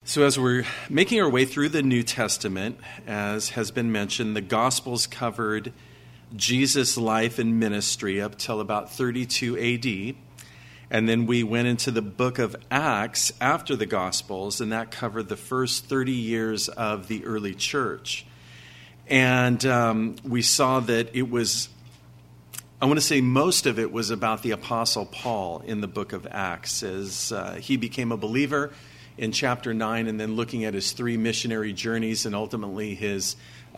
So as we're making our way through the New Testament, as has been mentioned, the Gospels covered Jesus' life and ministry up till about 32 AD. And then we went into the book of Acts after the Gospels, and that covered the first 30 years of the early church. And we saw that it was, I want to say most of it was about the Apostle Paul in the book of Acts, as he became a believer in chapter 9, and then looking at his 3 missionary journeys and ultimately his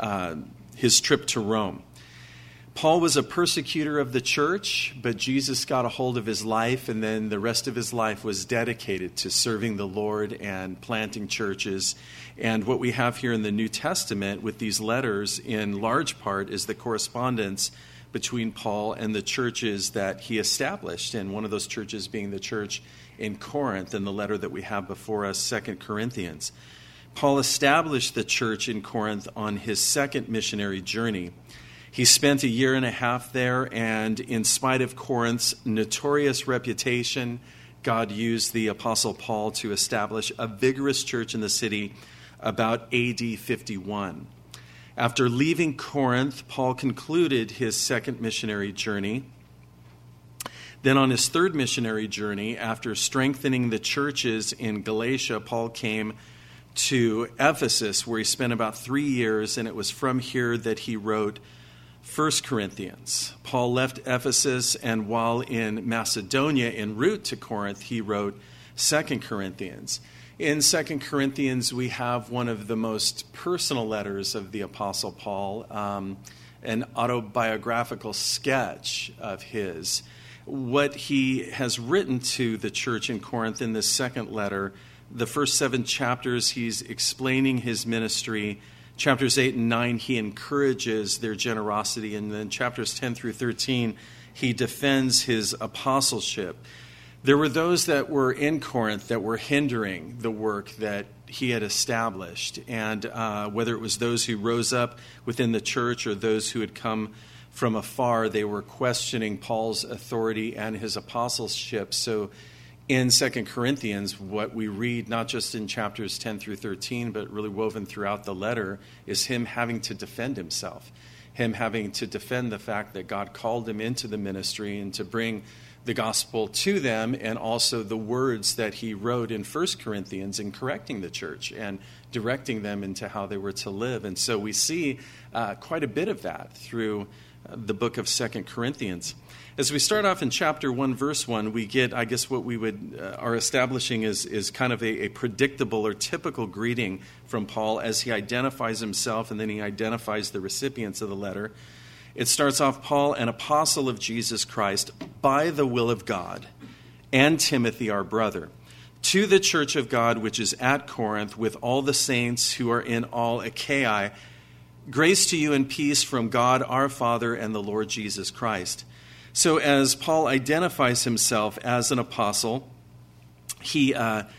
trip to Rome. Paul was a persecutor of the church, but Jesus got a hold of his life, and then the rest of his life was dedicated to serving the Lord and planting churches. And what we have here in the New Testament with these letters, in large part, is the correspondence between Paul and the churches that he established, and one of those churches being the church in Corinth, in the letter that we have before us, 2 Corinthians. Paul established the church in Corinth on his second missionary journey. He spent 1.5 years there, and in spite of Corinth's notorious reputation, God used the Apostle Paul to establish a vigorous church in the city about AD 51. After leaving Corinth, Paul concluded his second missionary journey. Then on his third missionary journey, after strengthening the churches in Galatia, Paul came to Ephesus, where he spent about 3 years, and it was from here that he wrote 1 Corinthians. Paul left Ephesus, and while in Macedonia en route to Corinth, he wrote 2 Corinthians. In 2 Corinthians, we have one of the most personal letters of the Apostle Paul, an autobiographical sketch of his. What he has written to the church in Corinth in this second letter, the first 7 chapters, he's explaining his ministry. Chapters 8 and 9, he encourages their generosity. And then chapters 10 through 13, he defends his apostleship. There were those that were in Corinth that were hindering the work that he had established. And whether it was those who rose up within the church or those who had come from afar, they were questioning Paul's authority and his apostleship. So in 2 Corinthians, what we read, not just in chapters 10 through 13, but really woven throughout the letter, is him having to defend himself, him having to defend the fact that God called him into the ministry and to bring the gospel to them, and also the words that he wrote in 1 Corinthians in correcting the church and directing them into how they were to live. And so we see quite a bit of that through the book of 2 Corinthians. As we start off in chapter 1, verse 1, we get, I guess, what we are establishing is kind of a predictable or typical greeting from Paul as he identifies himself, and then he identifies the recipients of the letter. It starts off, Paul, an apostle of Jesus Christ, by the will of God, and Timothy, our brother, to the church of God which is at Corinth, with all the saints who are in all Achaia, grace to you and peace from God our Father and the Lord Jesus Christ. So as Paul identifies himself as an apostle, he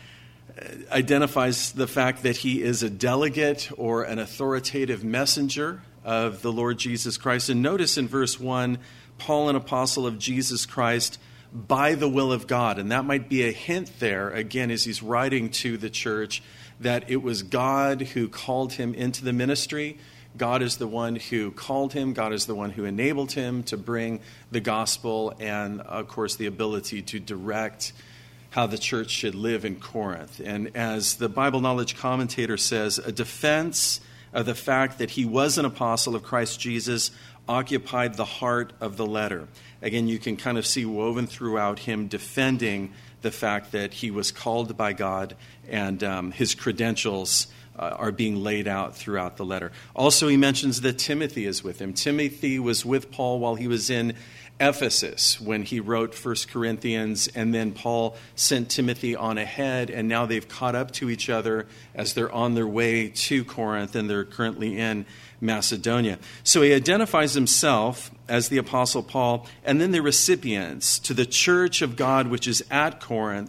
identifies the fact that he is a delegate or an authoritative messenger of the Lord Jesus Christ. And notice in verse 1, Paul, an apostle of Jesus Christ, by the will of God. And that might be a hint there, again, as he's writing to the church, that it was God who called him into the ministry. God is the one who called him. God is the one who enabled him to bring the gospel and, of course, the ability to direct how the church should live in Corinth. And as the Bible Knowledge Commentator says, a defense of the fact that he was an apostle of Christ Jesus occupied the heart of the letter. Again, you can kind of see woven throughout him defending the fact that he was called by God, and his credentials are being laid out throughout the letter. Also, he mentions that Timothy is with him. Timothy was with Paul while he was in Ephesus when he wrote 1 Corinthians, and then Paul sent Timothy on ahead, and now they've caught up to each other as they're on their way to Corinth, and they're currently in Macedonia. So he identifies himself as the Apostle Paul, and then the recipients to the church of God which is at Corinth,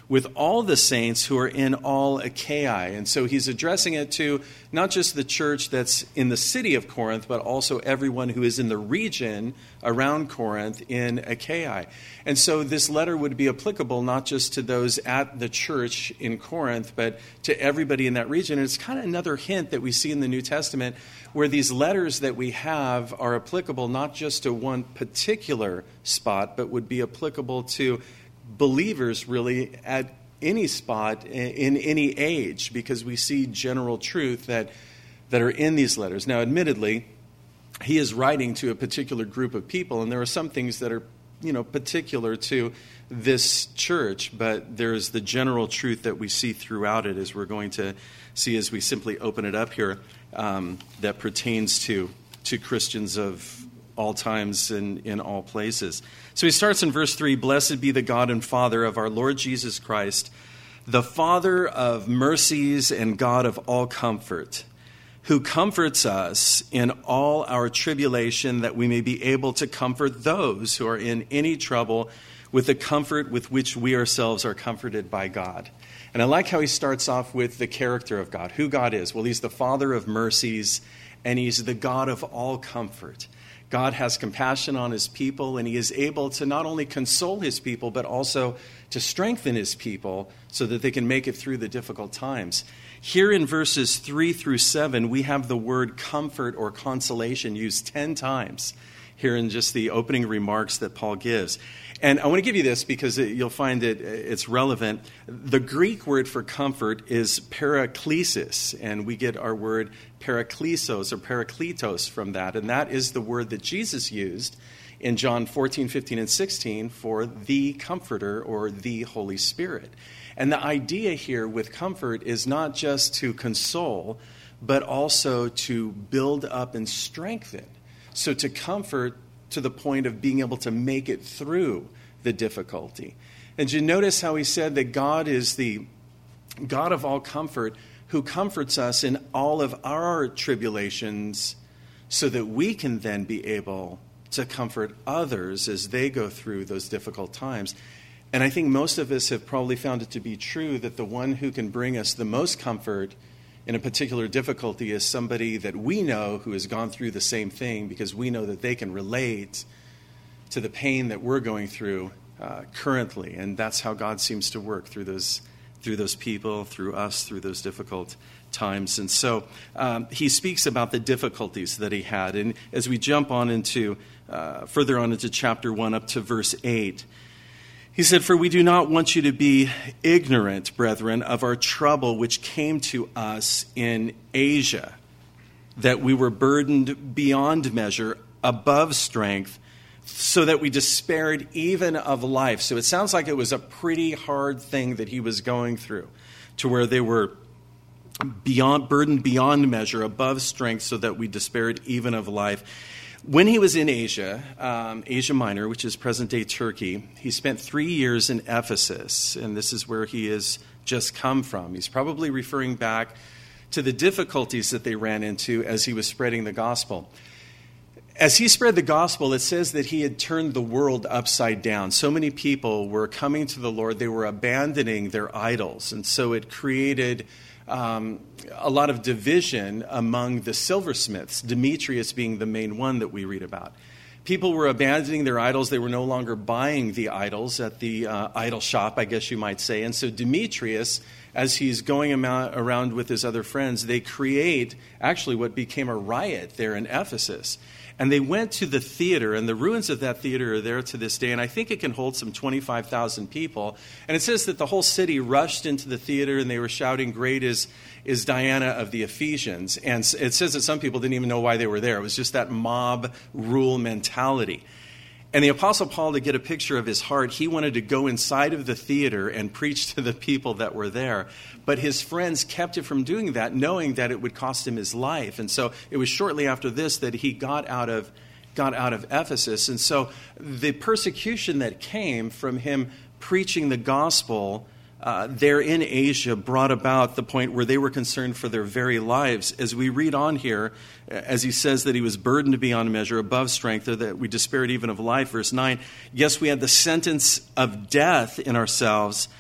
with all the saints who are in all Achaia. And so he's addressing it to not just the church that's in the city of Corinth, but also everyone who is in the region around Corinth in Achaia. And so this letter would be applicable not just to those at the church in Corinth, but to everybody in that region. And it's kind of another hint that we see in the New Testament where these letters that we have are applicable not just to one particular spot, but would be applicable to believers really at any spot in any age, because we see general truth that are in these letters. Now, admittedly, he is writing to a particular group of people, and there are some things that are particular to this church, but there's the general truth that we see throughout it, as we're going to see as we simply open it up here, that pertains to Christians of all times and in all places. So he starts in verse 3, "Blessed be the God and Father of our Lord Jesus Christ, the Father of mercies and God of all comfort, who comforts us in all our tribulation, that we may be able to comfort those who are in any trouble with the comfort with which we ourselves are comforted by God." And I like how he starts off with the character of God, who God is. Well, he's the Father of mercies, and he's the God of all comfort. God has compassion on his people, and he is able to not only console his people, but also to strengthen his people so that they can make it through the difficult times. Here in verses 3 through 7, we have the word comfort or consolation used 10 times here in just the opening remarks that Paul gives. And I want to give you this because you'll find that it's relevant. The Greek word for comfort is paraklesis, and we get our word paraklesos or parakletos from that. And that is the word that Jesus used in John 14, 15, and 16 for the Comforter or the Holy Spirit. And the idea here with comfort is not just to console, but also to build up and strengthen. So to comfort to the point of being able to make it through the difficulty. And you notice how he said that God is the God of all comfort, who comforts us in all of our tribulations so that we can then be able to comfort others as they go through those difficult times. And I think most of us have probably found it to be true that the one who can bring us the most comfort in a particular difficulty is somebody that we know who has gone through the same thing, because we know that they can relate to the pain that we're going through currently. And that's how God seems to work through those people, through us, through those difficult times. And so he speaks about the difficulties that he had. And as we jump on into further on into chapter 1 up to verse 8, he said, "For we do not want you to be ignorant, brethren, of our trouble which came to us in Asia, that we were burdened beyond measure, above strength, so that we despaired even of life." So it sounds like it was a pretty hard thing that he was going through, to where they were burdened beyond measure, above strength, so that we despaired even of life. When he was in Asia, Asia Minor, which is present-day Turkey, he spent 3 years in Ephesus, and this is where he has just come from. He's probably referring back to the difficulties that they ran into as he was spreading the gospel. As he spread the gospel, it says that he had turned the world upside down. So many people were coming to the Lord, they were abandoning their idols, and so it created a lot of division among the silversmiths, Demetrius being the main one that we read about. People were abandoning their idols. They were no longer buying the idols at the idol shop, I guess you might say. And so Demetrius, as he's going around with his other friends, they create actually what became a riot there in Ephesus. And they went to the theater, and the ruins of that theater are there to this day, and I think it can hold some 25,000 people. And it says that the whole city rushed into the theater, and they were shouting, "Great is Diana of the Ephesians." And it says that some people didn't even know why they were there. It was just that mob rule mentality. And the Apostle Paul, to get a picture of his heart, he wanted to go inside of the theater and preach to the people that were there. But his friends kept him from doing that, knowing that it would cost him his life. And so it was shortly after this that he got out of Ephesus. And so the persecution that came from him preaching the gospel there in Asia brought about the point where they were concerned for their very lives. As we read on here, as he says that he was burdened beyond measure, above strength, or that we despaired even of life, verse 9, "Yes, we had the sentence of death in ourselves,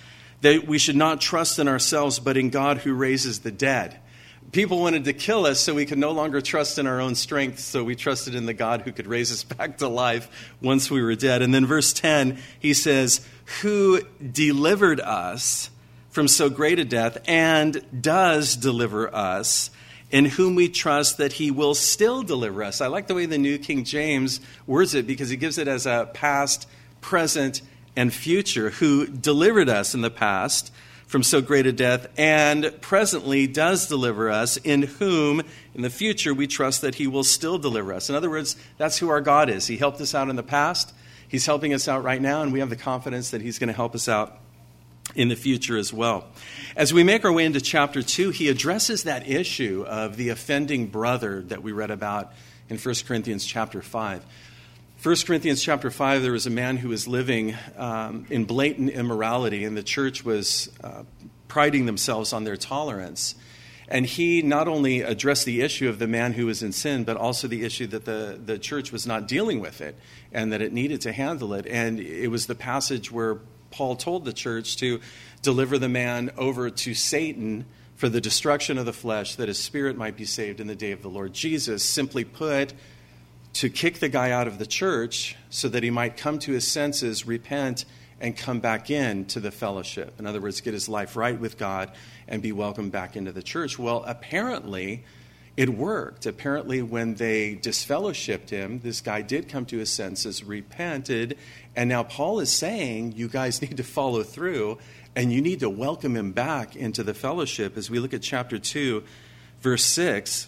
that we should not trust in ourselves, but in God who raises the dead. People wanted to kill us so we could no longer trust in our own strength, so we trusted in the God who could raise us back to life once we were dead. And then verse 10, he says, who delivered us from so great a death and does deliver us, in whom we trust that he will still deliver us. I like the way the New King James words it because he gives it as a past, present, and future. Who delivered us in the past from so great a death and presently does deliver us, in whom in the future we trust that he will still deliver us. In other words, that's who our God is. He helped us out in the past. He's helping us out right now, and we have the confidence that he's going to help us out in the future as well. As we make our way into chapter 2, he addresses that issue of the offending brother that we read about in 1 Corinthians chapter 5. 1 Corinthians chapter 5, there was a man who was living in blatant immorality, and the church was priding themselves on their tolerance. And he not only addressed the issue of the man who was in sin, but also the issue that the church was not dealing with it and that it needed to handle it. And it was the passage where Paul told the church to deliver the man over to Satan for the destruction of the flesh, that his spirit might be saved in the day of the Lord Jesus. Simply put, to kick the guy out of the church so that he might come to his senses, repent, and come back in to the fellowship. In other words, get his life right with God and be welcomed back into the church. Well, apparently it worked. Apparently when they disfellowshipped him, this guy did come to his senses, repented, and now Paul is saying you guys need to follow through and you need to welcome him back into the fellowship. As we look at chapter 2, verse 6,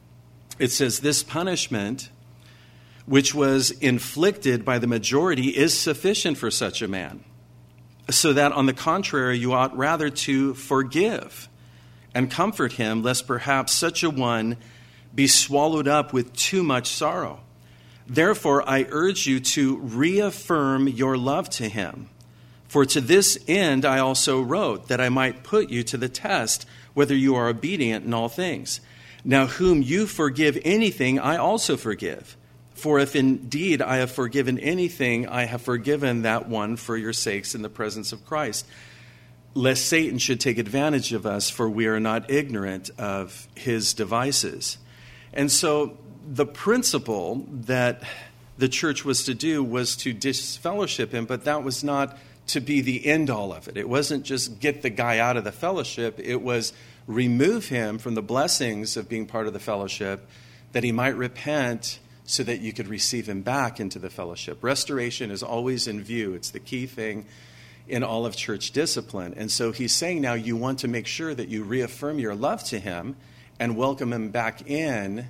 it says, this punishment which was inflicted by the majority is sufficient for such a man, so that on the contrary you ought rather to forgive and comfort him, lest perhaps such a one be swallowed up with too much sorrow. Therefore I urge you to reaffirm your love to him. For to this end I also wrote, that I might put you to the test, whether you are obedient in all things. Now whom you forgive anything, I also forgive. For if indeed I have forgiven anything, I have forgiven that one for your sakes in the presence of Christ, lest Satan should take advantage of us, for we are not ignorant of his devices. And so the principle that the church was to do was to disfellowship him, but that was not to be the end all of it. It wasn't just get the guy out of the fellowship. It was remove him from the blessings of being part of the fellowship, that he might repent so that you could receive him back into the fellowship. Restoration is always in view. It's the key thing in all of church discipline. And so he's saying now you want to make sure that you reaffirm your love to him and welcome him back in,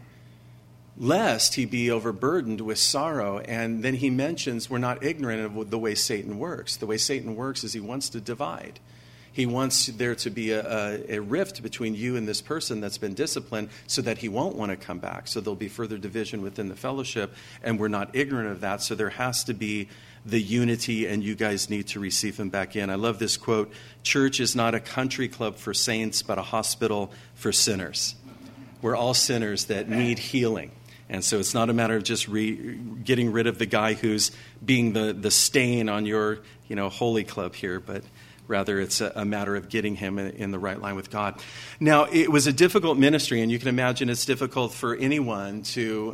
lest he be overburdened with sorrow. And then he mentions we're not ignorant of the way Satan works. The way Satan works is he wants to divide. He wants there to be a rift between you and this person that's been disciplined so that he won't want to come back. So there'll be further division within the fellowship, and we're not ignorant of that. So there has to be the unity, and you guys need to receive him back in. I love this quote, church is not a country club for saints, but a hospital for sinners. We're all sinners that need healing. And so it's not a matter of just getting rid of the guy who's being the stain on your holy club here, but rather, it's a matter of getting him in the right line with God. Now, it was a difficult ministry, and you can imagine it's difficult for anyone to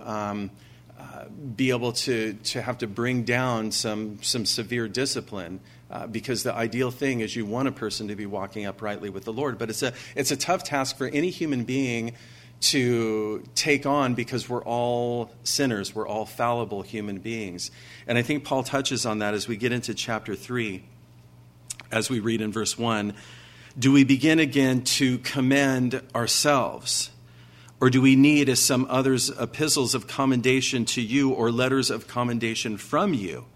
be able to have to bring down some severe discipline, because the ideal thing is you want a person to be walking uprightly with the Lord. But it's a tough task for any human being to take on, because we're all sinners. We're all fallible human beings. And I think Paul touches on that as we get into chapter 3. As we read in verse 1, do we begin again to commend ourselves? Or do we need, as some others, epistles of commendation to you or letters of commendation from you?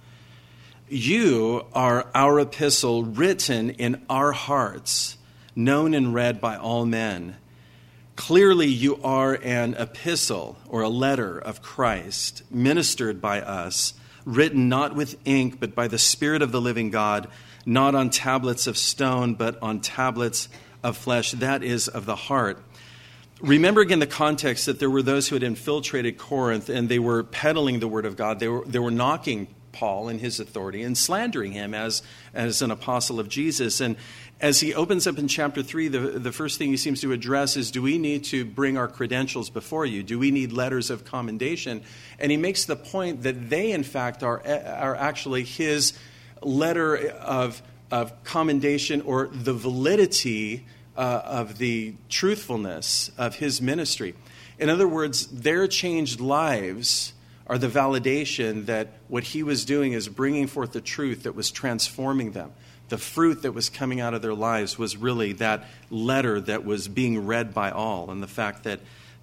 You are our epistle written in our hearts, known and read by all men. Clearly you are an epistle or a letter of Christ, ministered by us, written not with ink, but by the Spirit of the living God, not on tablets of stone, but on tablets of flesh, that is, of the heart. Remember again the context that there were those who had infiltrated Corinth, and they were peddling the word of God. They were knocking Paul and his authority and slandering him as an apostle of Jesus. And as he opens up in chapter 3, the first thing he seems to address is, do we need to bring our credentials before you? Do we need letters of commendation? And he makes the point that they, in fact, are actually his letter of commendation, or the validity of the truthfulness of his ministry. In other words, their changed lives are the validation that what he was doing is bringing forth the truth that was transforming them. The fruit that was coming out of their lives was really that letter that was being read by all, and the fact that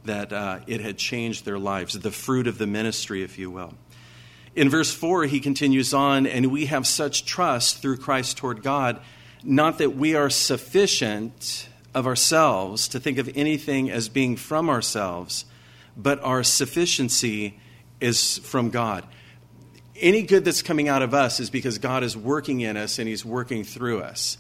it had changed their lives, the fruit of the ministry, if you will. In verse 4, he continues on, and we have such trust through Christ toward God, not that we are sufficient of ourselves to think of anything as being from ourselves, but our sufficiency is from God. Any good that's coming out of us is because God is working in us and he's working through us.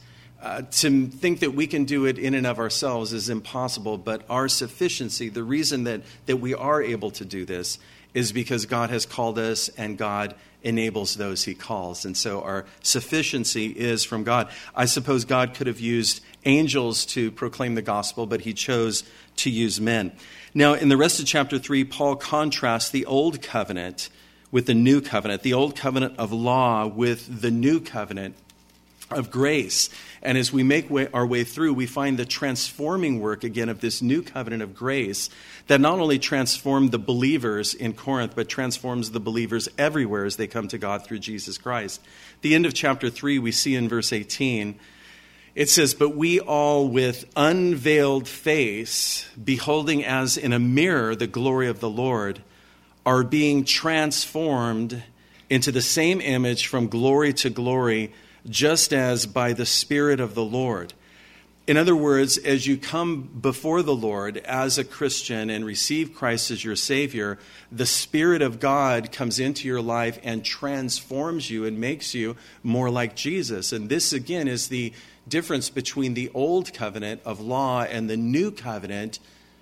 To think that we can do it in and of ourselves is impossible, but our sufficiency, the reason that we are able to do this, is because God has called us and God enables those he calls. And so our sufficiency is from God. I suppose God could have used angels to proclaim the gospel, but he chose to use men. Now, in the rest of chapter 3, Paul contrasts the old covenant with the new covenant, the old covenant of law with the new covenant of grace. And as we make our way through, we find the transforming work again of this new covenant of grace that not only transformed the believers in Corinth, but transforms the believers everywhere as they come to God through Jesus Christ. The end of chapter 3, we see in verse 18, it says, "But we all with unveiled face, beholding as in a mirror the glory of the Lord, are being transformed into the same image from glory to glory, just as by the Spirit of the Lord." In other words, as you come before the Lord as a Christian and receive Christ as your Savior, the Spirit of God comes into your life and transforms you and makes you more like Jesus. And this, again, is the difference between the old covenant of law and the new covenant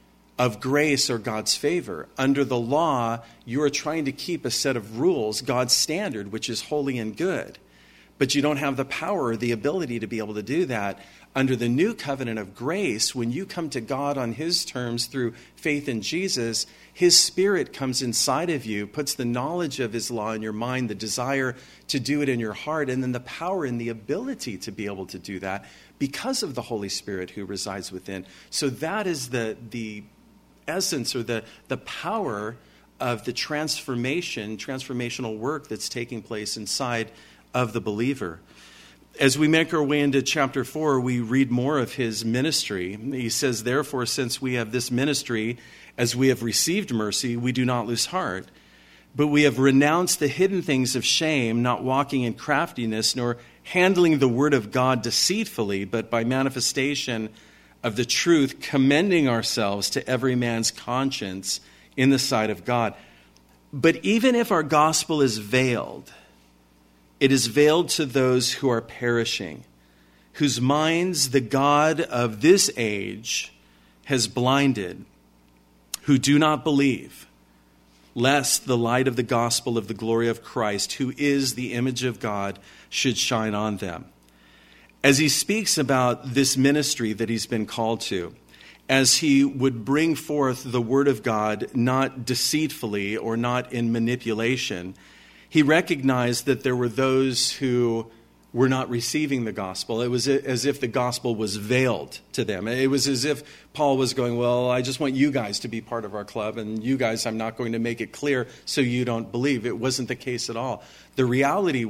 of grace or God's favor. Under the law, you are trying to keep a set of rules, God's standard, which is holy and good. But you don't have the power or the ability to be able to do that. Under the new covenant of grace, when you come to God on his terms through faith in Jesus, his Spirit comes inside of you, puts the knowledge of his law in your mind, the desire to do it in your heart, and then the power and the ability to be able to do that because of the Holy Spirit who resides within. So that is the essence or the power of the transformational work that's taking place inside of the believer. As we make our way into chapter 4, we read more of his ministry. He says, "Therefore, since we have this ministry, as we have received mercy, we do not lose heart. But we have renounced the hidden things of shame, not walking in craftiness, nor handling the word of God deceitfully, but by manifestation of the truth, commending ourselves to every man's conscience in the sight of God. But even if our gospel is veiled, it is veiled to those who are perishing, whose minds the God of this age has blinded, who do not believe, lest the light of the gospel of the glory of Christ, who is the image of God, should shine on them." As he speaks about this ministry that he's been called to, as he would bring forth the word of God, not deceitfully or not in manipulation, he recognized that there were those who were not receiving the gospel. It was as if the gospel was veiled to them. It was as if Paul was going, well, I just want you guys to be part of our club, and you guys, I'm not going to make it clear so you don't believe. It wasn't the case at all. The reality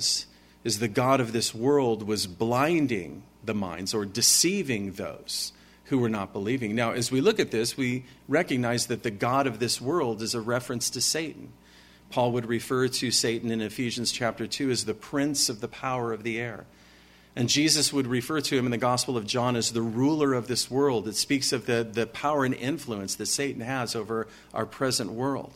is the God of this world was blinding the minds or deceiving those who were not believing. Now, as we look at this, we recognize that the God of this world is a reference to Satan. Paul would refer to Satan in Ephesians chapter 2 as the prince of the power of the air. And Jesus would refer to him in the Gospel of John as the ruler of this world. It speaks of the power and influence that Satan has over our present world.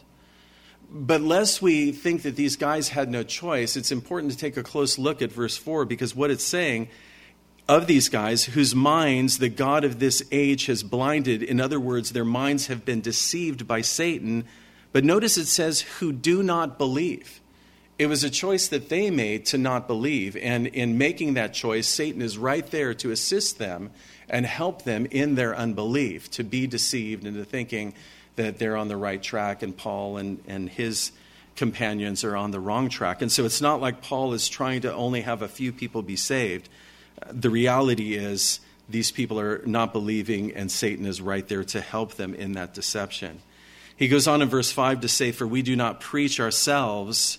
But lest we think that these guys had no choice, it's important to take a close look at verse 4, because what it's saying of these guys whose minds the God of this age has blinded, in other words, their minds have been deceived by Satan. But notice it says, who do not believe. It was a choice that they made to not believe. And in making that choice, Satan is right there to assist them and help them in their unbelief, to be deceived into thinking that they're on the right track and Paul and his companions are on the wrong track. And so it's not like Paul is trying to only have a few people be saved. The reality is these people are not believing, and Satan is right there to help them in that deception. He goes on in verse 5 to say, "For we do not preach ourselves,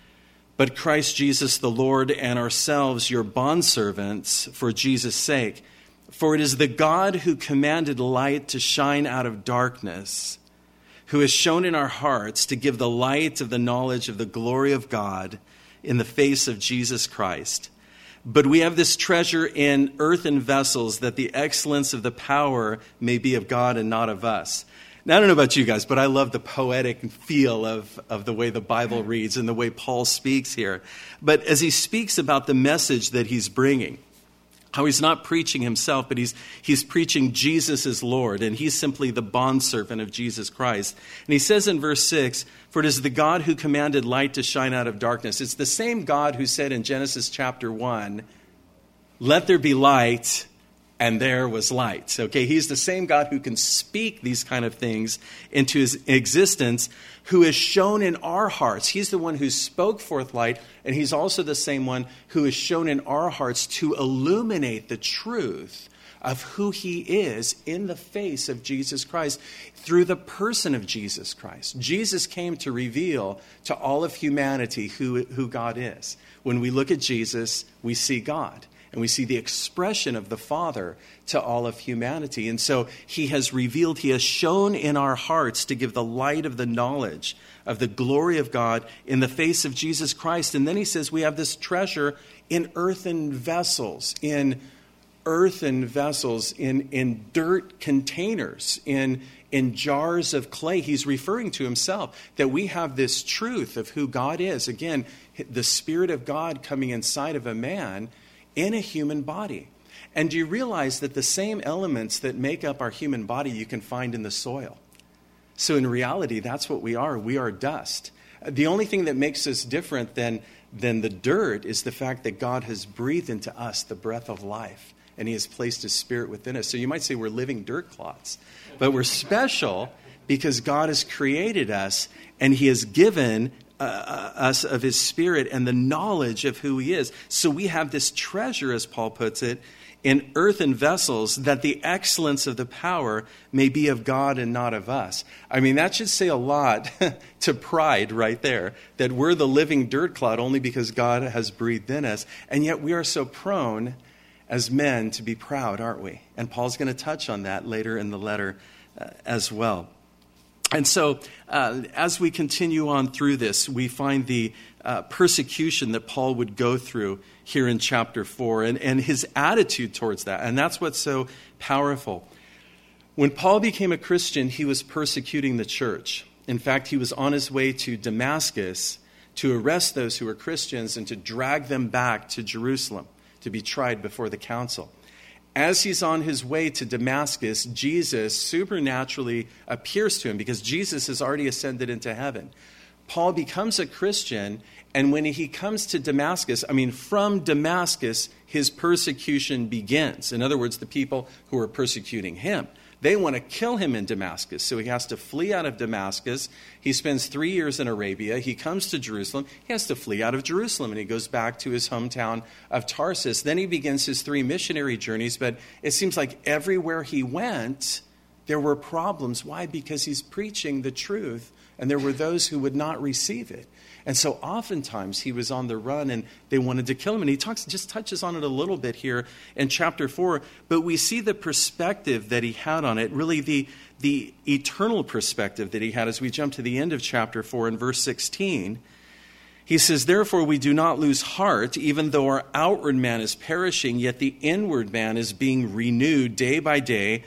but Christ Jesus the Lord, and ourselves your bondservants for Jesus' sake. For it is the God who commanded light to shine out of darkness, who has shown in our hearts to give the light of the knowledge of the glory of God in the face of Jesus Christ. But we have this treasure in earthen vessels, that the excellence of the power may be of God and not of us." Now, I don't know about you guys, but I love the poetic feel of the way the Bible reads and the way Paul speaks here. But as he speaks about the message that he's bringing, how he's not preaching himself, but he's preaching Jesus as Lord, and he's simply the bondservant of Jesus Christ. And he says in verse 6, "For it is the God who commanded light to shine out of darkness." It's the same God who said in Genesis chapter 1, "Let there be light," and there was light. Okay, he's the same God who can speak these kind of things into his existence, who has shown in our hearts. He's the one who spoke forth light, and he's also the same one who has shown in our hearts to illuminate the truth of who he is in the face of Jesus Christ through the person of Jesus Christ. Jesus came to reveal to all of humanity who God is. When we look at Jesus, we see God. And we see the expression of the Father to all of humanity. And so he has revealed, he has shown in our hearts to give the light of the knowledge of the glory of God in the face of Jesus Christ. And then he says we have this treasure in earthen vessels, in dirt containers, in jars of clay. He's referring to himself, that we have this truth of who God is. Again, the Spirit of God coming inside of a man in a human body. And do you realize that the same elements that make up our human body you can find in the soil? So in reality, that's what we are. We are dust. The only thing that makes us different than the dirt is the fact that God has breathed into us the breath of life, and he has placed his Spirit within us. So you might say we're living dirt clots, but we're special because God has created us, and he has given us of his Spirit and the knowledge of who he is. So we have this treasure, as Paul puts it, in earthen vessels, that the excellence of the power may be of God and not of us. I mean, that should say a lot to pride right there, that we're the living dirt clod only because God has breathed in us. And yet we are so prone as men to be proud, aren't we? And Paul's going to touch on that later in the letter as well. And so as we continue on through this, we find the persecution that Paul would go through here in chapter 4 and his attitude towards that. And that's what's so powerful. When Paul became a Christian, he was persecuting the church. In fact, he was on his way to Damascus to arrest those who were Christians and to drag them back to Jerusalem to be tried before the council. As he's on his way to Damascus, Jesus supernaturally appears to him because Jesus has already ascended into heaven. Paul becomes a Christian, and when he comes to Damascus, from Damascus, his persecution begins. In other words, the people who are persecuting him, they want to kill him in Damascus. So he has to flee out of Damascus. He spends 3 years in Arabia. He comes to Jerusalem. He has to flee out of Jerusalem, and he goes back to his hometown of Tarsus. Then he begins his 3 missionary journeys, but it seems like everywhere he went, there were problems. Why? Because he's preaching the truth, and there were those who would not receive it. And so oftentimes he was on the run and they wanted to kill him. And he just touches on it a little bit here in chapter 4. But we see the perspective that he had on it, really the eternal perspective that he had as we jump to the end of chapter 4 in verse 16. He says, "Therefore we do not lose heart, even though our outward man is perishing, yet the inward man is being renewed day by day.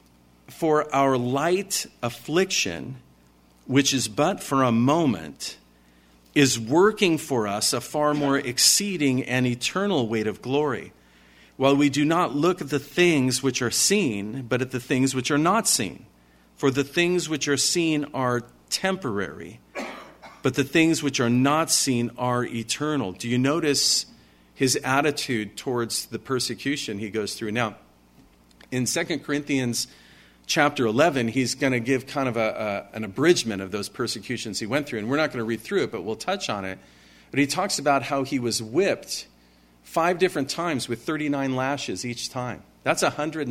For our light affliction, which is but for a moment, is working for us a far more exceeding and eternal weight of glory, while we do not look at the things which are seen, but at the things which are not seen. For the things which are seen are temporary, but the things which are not seen are eternal. Do you notice his attitude towards the persecution he goes through? Now, in 2 Corinthians chapter 11, he's going to give kind of an abridgment of those persecutions he went through. And we're not going to read through it, but we'll touch on it. But he talks about how he was whipped 5 different times with 39 lashes each time. That's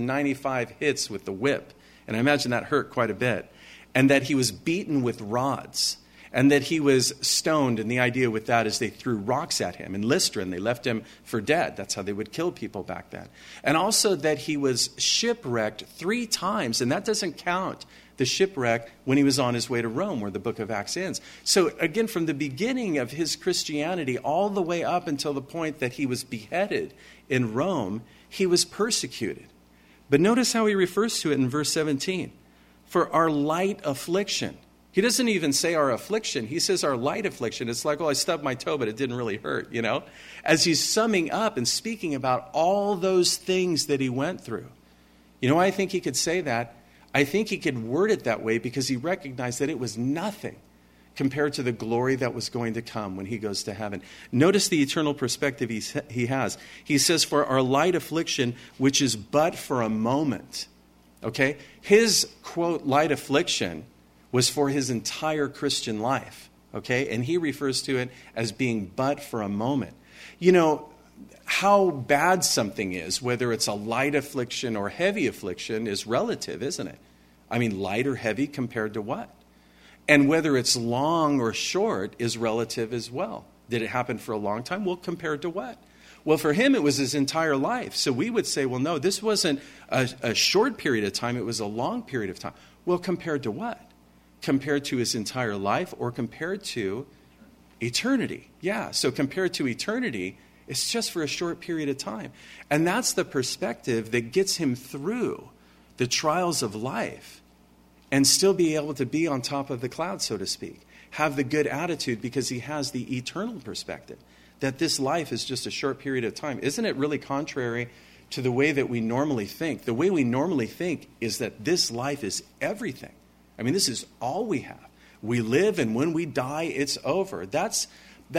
195 hits with the whip. And I imagine that hurt quite a bit. And that he was beaten with rods. And that he was stoned. And the idea with that is they threw rocks at him. In Lystra, and they left him for dead. That's how they would kill people back then. And also that he was shipwrecked 3 times. And that doesn't count the shipwreck when he was on his way to Rome, where the book of Acts ends. So again, from the beginning of his Christianity all the way up until the point that he was beheaded in Rome, he was persecuted. But notice how he refers to it in verse 17. For our light affliction. He doesn't even say our affliction. He says our light affliction. It's like, well, I stubbed my toe, but it didn't really hurt, you know? As he's summing up and speaking about all those things that he went through. You know why I think he could say that? I think he could word it that way because he recognized that it was nothing compared to the glory that was going to come when he goes to heaven. Notice the eternal perspective he has. He says, for our light affliction, which is but for a moment. Okay? His, quote, light affliction was for his entire Christian life. Okay? And he refers to it as being but for a moment. You know, how bad something is, whether it's a light affliction or heavy affliction, is relative, isn't it? I mean, light or heavy compared to what? And whether it's long or short is relative as well. Did it happen for a long time? Well, compared to what? Well, for him, it was his entire life. So we would say, well, no, this wasn't a short period of time. It was a long period of time. Well, compared to what? Compared to his entire life or compared to eternity? Yeah, so compared to eternity, it's just for a short period of time. And that's the perspective that gets him through the trials of life and still be able to be on top of the cloud, so to speak. Have the good attitude because he has the eternal perspective, that this life is just a short period of time. Isn't it really contrary to the way that we normally think? The way we normally think is that this life is everything. I mean, this is all we have. We live, and when we die, it's over. That's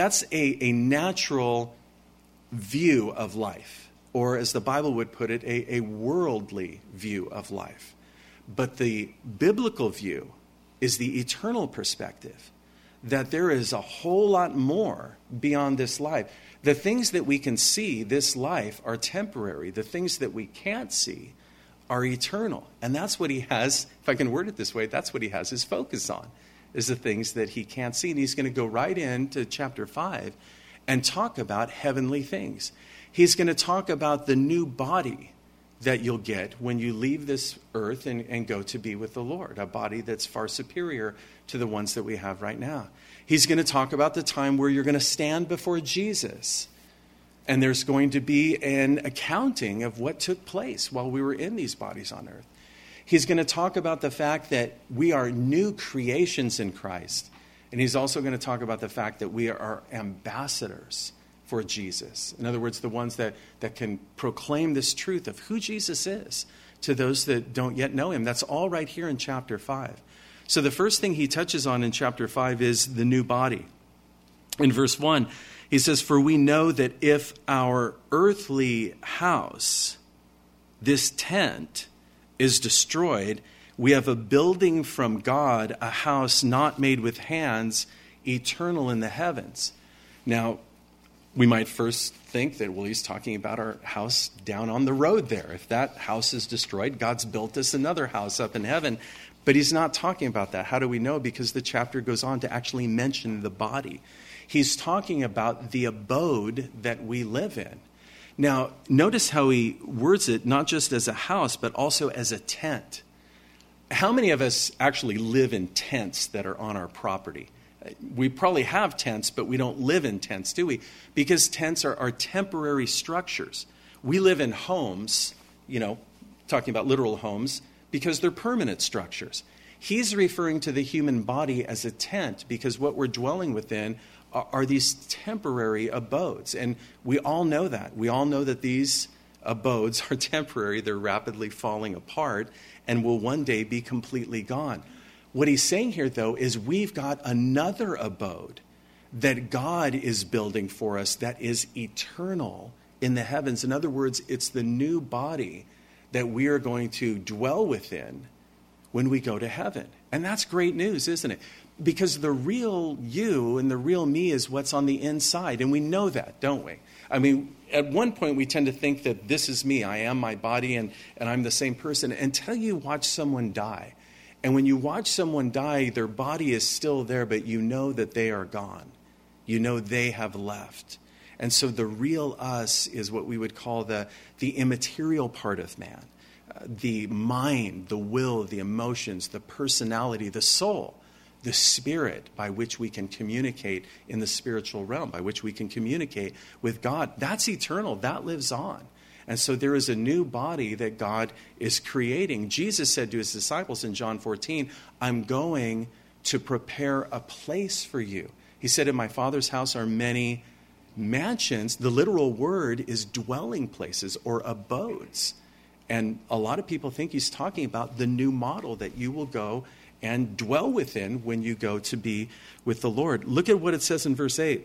a natural view of life, or as the Bible would put it, a worldly view of life. But the biblical view is the eternal perspective, that there is a whole lot more beyond this life. The things that we can see this life are temporary. The things that we can't see are eternal. And that's what he has, if I can word it this way, that's what he has his focus on, is the things that he can't see. And he's going to go right into chapter 5 and talk about heavenly things. He's going to talk about the new body that you'll get when you leave this earth and go to be with the Lord, a body that's far superior to the ones that we have right now. He's going to talk about the time where you're going to stand before Jesus, and there's going to be an accounting of what took place while we were in these bodies on earth. He's going to talk about the fact that we are new creations in Christ. And he's also going to talk about the fact that we are ambassadors for Jesus. In other words, the ones that can proclaim this truth of who Jesus is to those that don't yet know him. That's all right here in chapter 5. So the first thing he touches on in chapter 5 is the new body. In verse 1, he says, for we know that if our earthly house, this tent, is destroyed, we have a building from God, a house not made with hands, eternal in the heavens. Now, we might first think that, well, he's talking about our house down on the road there. If that house is destroyed, God's built us another house up in heaven. But he's not talking about that. How do we know? Because the chapter goes on to actually mention the body. He's talking about the abode that we live in. Now, notice how he words it, not just as a house, but also as a tent. How many of us actually live in tents that are on our property? We probably have tents, but we don't live in tents, do we? Because tents are temporary structures. We live in homes, talking about literal homes, because they're permanent structures. He's referring to the human body as a tent because what we're dwelling within are these temporary abodes. And we all know that. We all know that these abodes are temporary. They're rapidly falling apart and will one day be completely gone. What he's saying here, though, is we've got another abode that God is building for us that is eternal in the heavens. In other words, it's the new body that we are going to dwell within when we go to heaven. And that's great news, isn't it? Because the real you and the real me is what's on the inside. And we know that, don't we? I mean, at one point we tend to think that this is me. I am my body and I'm the same person until you watch someone die. And when you watch someone die, their body is still there, but you know that they are gone. You know they have left. And so the real us is what we would call the immaterial part of man. The mind, the will, the emotions, the personality, the soul, the spirit by which we can communicate in the spiritual realm, by which we can communicate with God. That's eternal. That lives on. And so there is a new body that God is creating. Jesus said to his disciples in John 14, I'm going to prepare a place for you. He said, in my Father's house are many mansions. The literal word is dwelling places or abodes. And a lot of people think he's talking about the new model that you will go and dwell within when you go to be with the Lord. Look at what it says in verse 8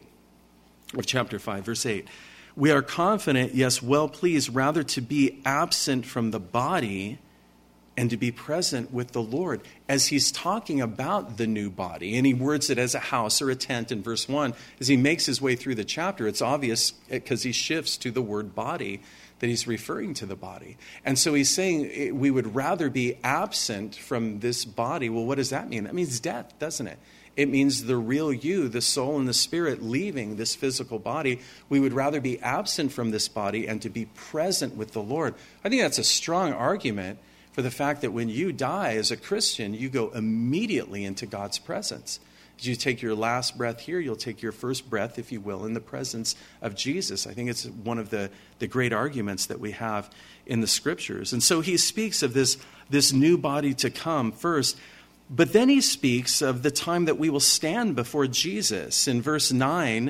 of chapter 5, verse 8. We are confident, yes, well pleased, rather to be absent from the body and to be present with the Lord. As he's talking about the new body, and he words it as a house or a tent in verse 1, as he makes his way through the chapter, it's obvious because he shifts to the word body that he's referring to the body. And so he's saying we would rather be absent from this body. Well, what does that mean? That means death, doesn't it? It means the real you, the soul and the spirit, leaving this physical body. We would rather be absent from this body and to be present with the Lord. I think that's a strong argument for the fact that when you die as a Christian, you go immediately into God's presence. As you take your last breath here, you'll take your first breath, if you will, in the presence of Jesus. I think it's one of the great arguments that we have in the Scriptures. And so he speaks of this new body to come first. But then he speaks of the time that we will stand before Jesus. In verse 9,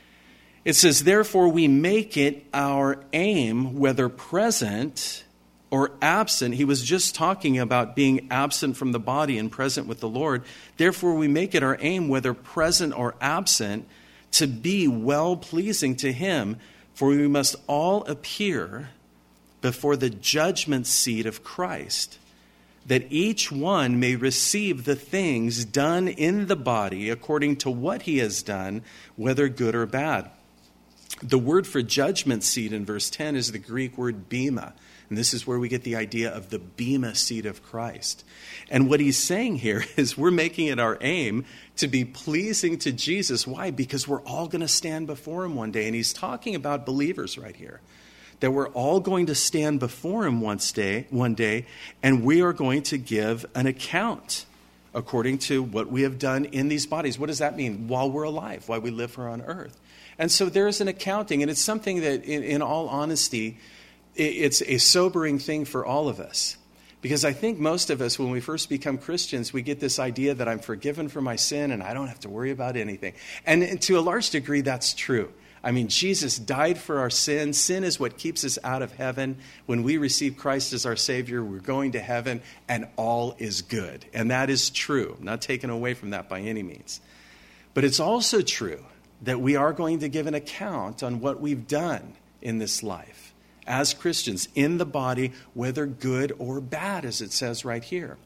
it says, therefore we make it our aim, whether present or absent. He was just talking about being absent from the body and present with the Lord. Therefore we make it our aim, whether present or absent, to be well-pleasing to him. For we must all appear before the judgment seat of Christ, that each one may receive the things done in the body according to what he has done, whether good or bad. The word for judgment seat in verse 10 is the Greek word bema. And this is where we get the idea of the bema seat of Christ. And what he's saying here is we're making it our aim to be pleasing to Jesus. Why? Because we're all going to stand before him one day. And he's talking about believers right here. That we're all going to stand before him one day, and we are going to give an account according to what we have done in these bodies. What does that mean? While we're alive, while we live here on earth. And so there is an accounting, and it's something that, in all honesty, it's a sobering thing for all of us. Because I think most of us, when we first become Christians, we get this idea that I'm forgiven for my sin and I don't have to worry about anything. And to a large degree, that's true. I mean, Jesus died for our sin. Sin is what keeps us out of heaven. When we receive Christ as our Savior, we're going to heaven, and all is good. And that is true. I'm not taken away from that by any means. But it's also true that we are going to give an account on what we've done in this life as Christians, in the body, whether good or bad, as it says right here.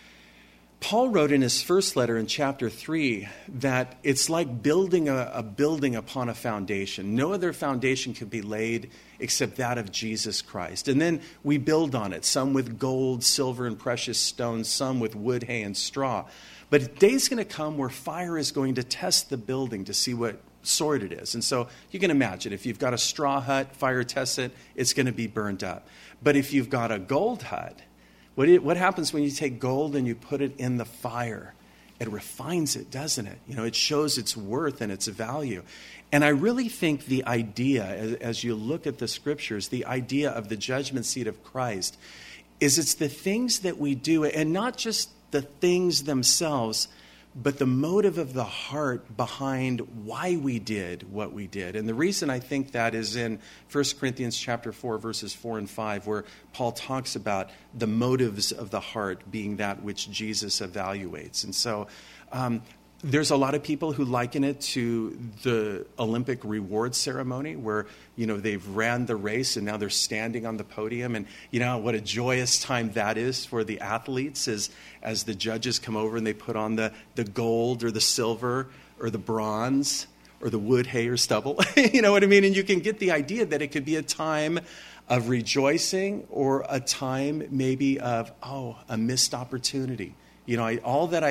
Paul wrote in his first letter in chapter 3 that it's like building a building upon a foundation. No other foundation can be laid except that of Jesus Christ. And then we build on it, some with gold, silver, and precious stones, some with wood, hay, and straw. But a day's going to come where fire is going to test the building to see what sort it is. And so you can imagine, if you've got a straw hut, fire tests it, it's going to be burned up. But if you've got a gold hut, what happens when you take gold and you put it in the fire? It refines it, doesn't it? You know, it shows its worth and its value. And I really think the idea, as you look at the Scriptures, the idea of the judgment seat of Christ is it's the things that we do, and not just the things themselves, but the motive of the heart behind why we did what we did. And the reason I think that is in 1 Corinthians chapter 4, verses 4 and 5, where Paul talks about the motives of the heart being that which Jesus evaluates. And so there's a lot of people who liken it to the Olympic reward ceremony where, they've ran the race and now they're standing on the podium. And what a joyous time that is for the athletes as the judges come over and they put on the gold or the silver or the bronze or the wood, hay, or stubble. You know what I mean? And you can get the idea that it could be a time of rejoicing or a time maybe of, a missed opportunity. All that I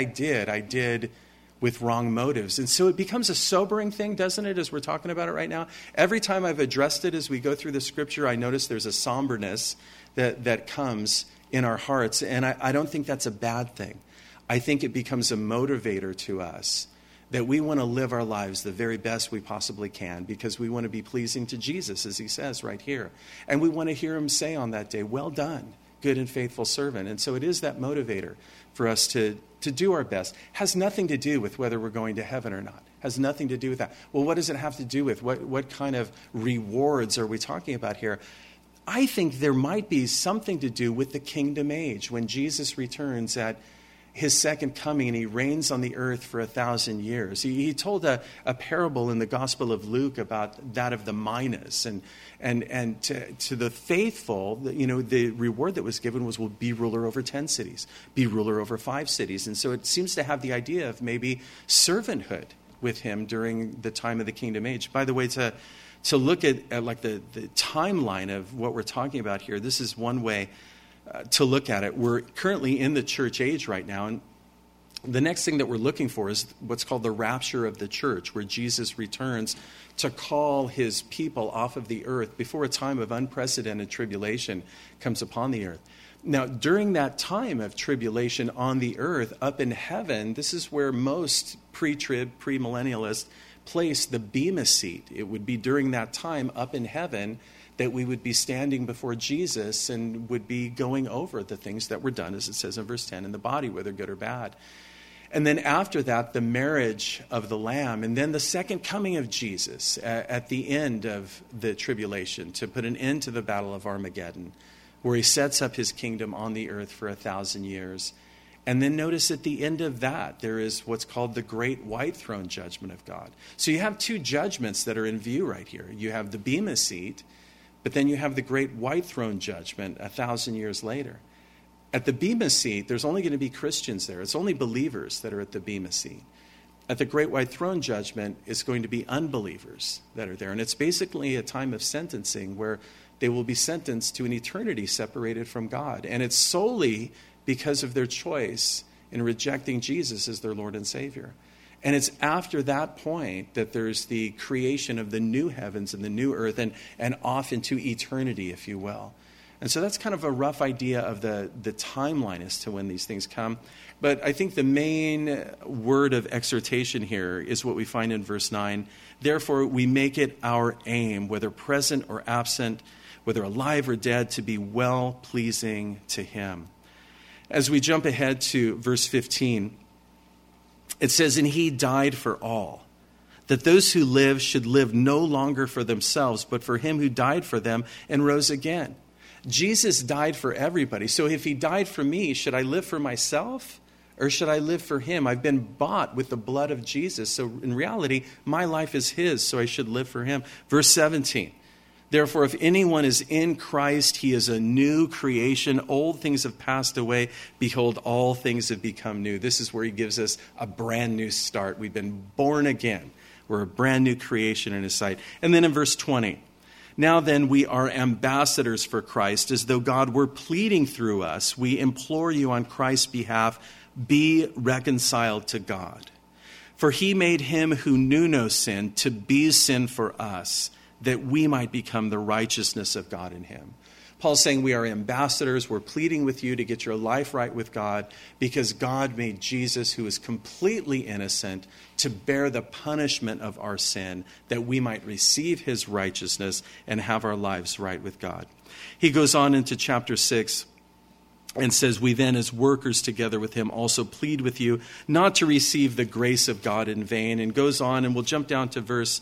did with wrong motives. And so it becomes a sobering thing, doesn't it, as we're talking about it right now? Every time I've addressed it as we go through the scripture, I notice there's a somberness that comes in our hearts. And I don't think that's a bad thing. I think it becomes a motivator to us that we want to live our lives the very best we possibly can because we want to be pleasing to Jesus, as he says right here. And we want to hear him say on that day, "Well done, good and faithful servant." And so it is that motivator for us to do our best. Has nothing to do with whether we're going to heaven or not. Has nothing to do with that. Well, what does it have to do with? What kind of rewards are we talking about here? I think there might be something to do with the kingdom age when Jesus returns at his second coming and he reigns on the earth for 1,000 years. He told a parable in the Gospel of Luke about that of the minas. And to the faithful, the reward that was given was, well, be ruler over 10 cities, be ruler over 5 cities. And so it seems to have the idea of maybe servanthood with him during the time of the kingdom age. By the way, to look at like the timeline of what we're talking about here, this is one way to look at it. We're currently in the church age right now, and the next thing that we're looking for is what's called the rapture of the church, where Jesus returns to call his people off of the earth before a time of unprecedented tribulation comes upon the earth. Now, during that time of tribulation on the earth, up in heaven, this is where most pre-trib, premillennialists place the Bema seat. It would be during that time up in heaven that we would be standing before Jesus and would be going over the things that were done, as it says in verse 10, in the body, whether good or bad. And then after that, the marriage of the Lamb, and then the second coming of Jesus at the end of the tribulation to put an end to the battle of Armageddon, where he sets up his kingdom on the earth for 1,000 years. And then notice at the end of that, there is what's called the great white throne judgment of God. So you have 2 judgments that are in view right here. You have the Bema seat, but then you have the great white throne judgment 1,000 years later. At the Bema seat, there's only going to be Christians there. It's only believers that are at the Bema seat. At the great white throne judgment, it's going to be unbelievers that are there. And it's basically a time of sentencing where they will be sentenced to an eternity separated from God. And it's solely because of their choice in rejecting Jesus as their Lord and Savior. And it's after that point that there's the creation of the new heavens and the new earth and off into eternity, if you will. And so that's kind of a rough idea of the timeline as to when these things come. But I think the main word of exhortation here is what we find in verse 9. Therefore, we make it our aim, whether present or absent, whether alive or dead, to be well-pleasing to him. As we jump ahead to verse 15, it says, "And he died for all, that those who live should live no longer for themselves, but for him who died for them and rose again." Jesus died for everybody. So if he died for me, should I live for myself or should I live for him? I've been bought with the blood of Jesus. So in reality, my life is his, so I should live for him. Verse 17. "Therefore, if anyone is in Christ, he is a new creation. Old things have passed away. Behold, all things have become new." This is where he gives us a brand new start. We've been born again. We're a brand new creation in his sight. And then in verse 20, "Now then, we are ambassadors for Christ, as though God were pleading through us. We implore you on Christ's behalf, be reconciled to God. For he made him who knew no sin to be sin for us, that we might become the righteousness of God in him." Paul's saying we are ambassadors. We're pleading with you to get your life right with God because God made Jesus, who is completely innocent, to bear the punishment of our sin that we might receive his righteousness and have our lives right with God. He goes on into chapter 6 And says, we then as workers together with him also plead with you not to receive the grace of God in vain. And goes on, and we'll jump down to verse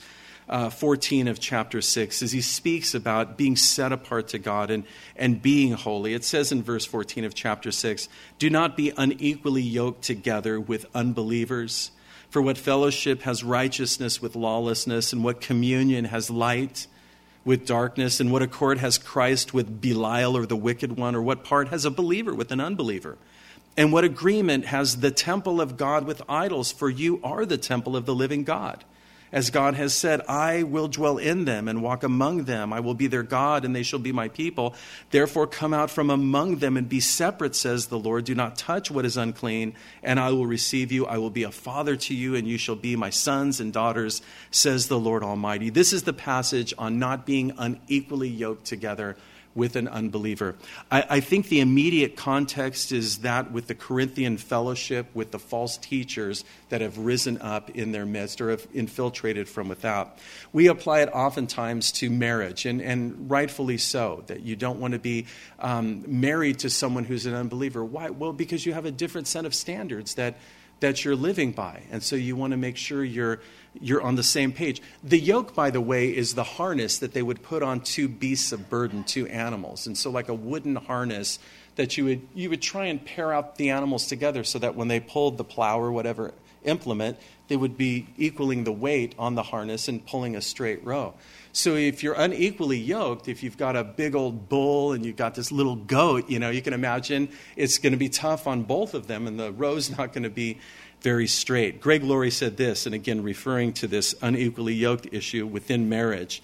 14 of chapter 6 as he speaks about being set apart to God and being holy. It says in verse 14 of chapter 6, do not be unequally yoked together with unbelievers. For what fellowship has righteousness with lawlessness, and what communion has light with darkness, and what accord has Christ with Belial or the wicked one, or what part has a believer with an unbeliever? And what agreement has the temple of God with idols? For you are the temple of the living God. As God has said, I will dwell in them and walk among them. I will be their God, and they shall be my people. Therefore come out from among them and be separate, says the Lord. Do not touch what is unclean, and I will receive you. I will be a father to you, and you shall be my sons and daughters, says the Lord Almighty. This is the passage on not being unequally yoked together with an unbeliever. I think the immediate context is that with the Corinthian fellowship, with the false teachers that have risen up in their midst or have infiltrated from without. We apply it oftentimes to marriage, and rightfully so, that you don't want to be married to someone who's an unbeliever. Why? Well, because you have a different set of standards that you're living by. And so you want to make sure you're on the same page. The yoke, by the way, is the harness that they would put on two beasts of burden, two animals. And so like a wooden harness that you would try and pair out the animals together so that when they pulled the plow or whatever implement, they would be equaling the weight on the harness and pulling a straight row. So if you're unequally yoked, if you've got a big old bull and you've got this little goat, you can imagine it's going to be tough on both of them, and the row's not going to be very straight. Greg Laurie said this, and again referring to this unequally yoked issue within marriage.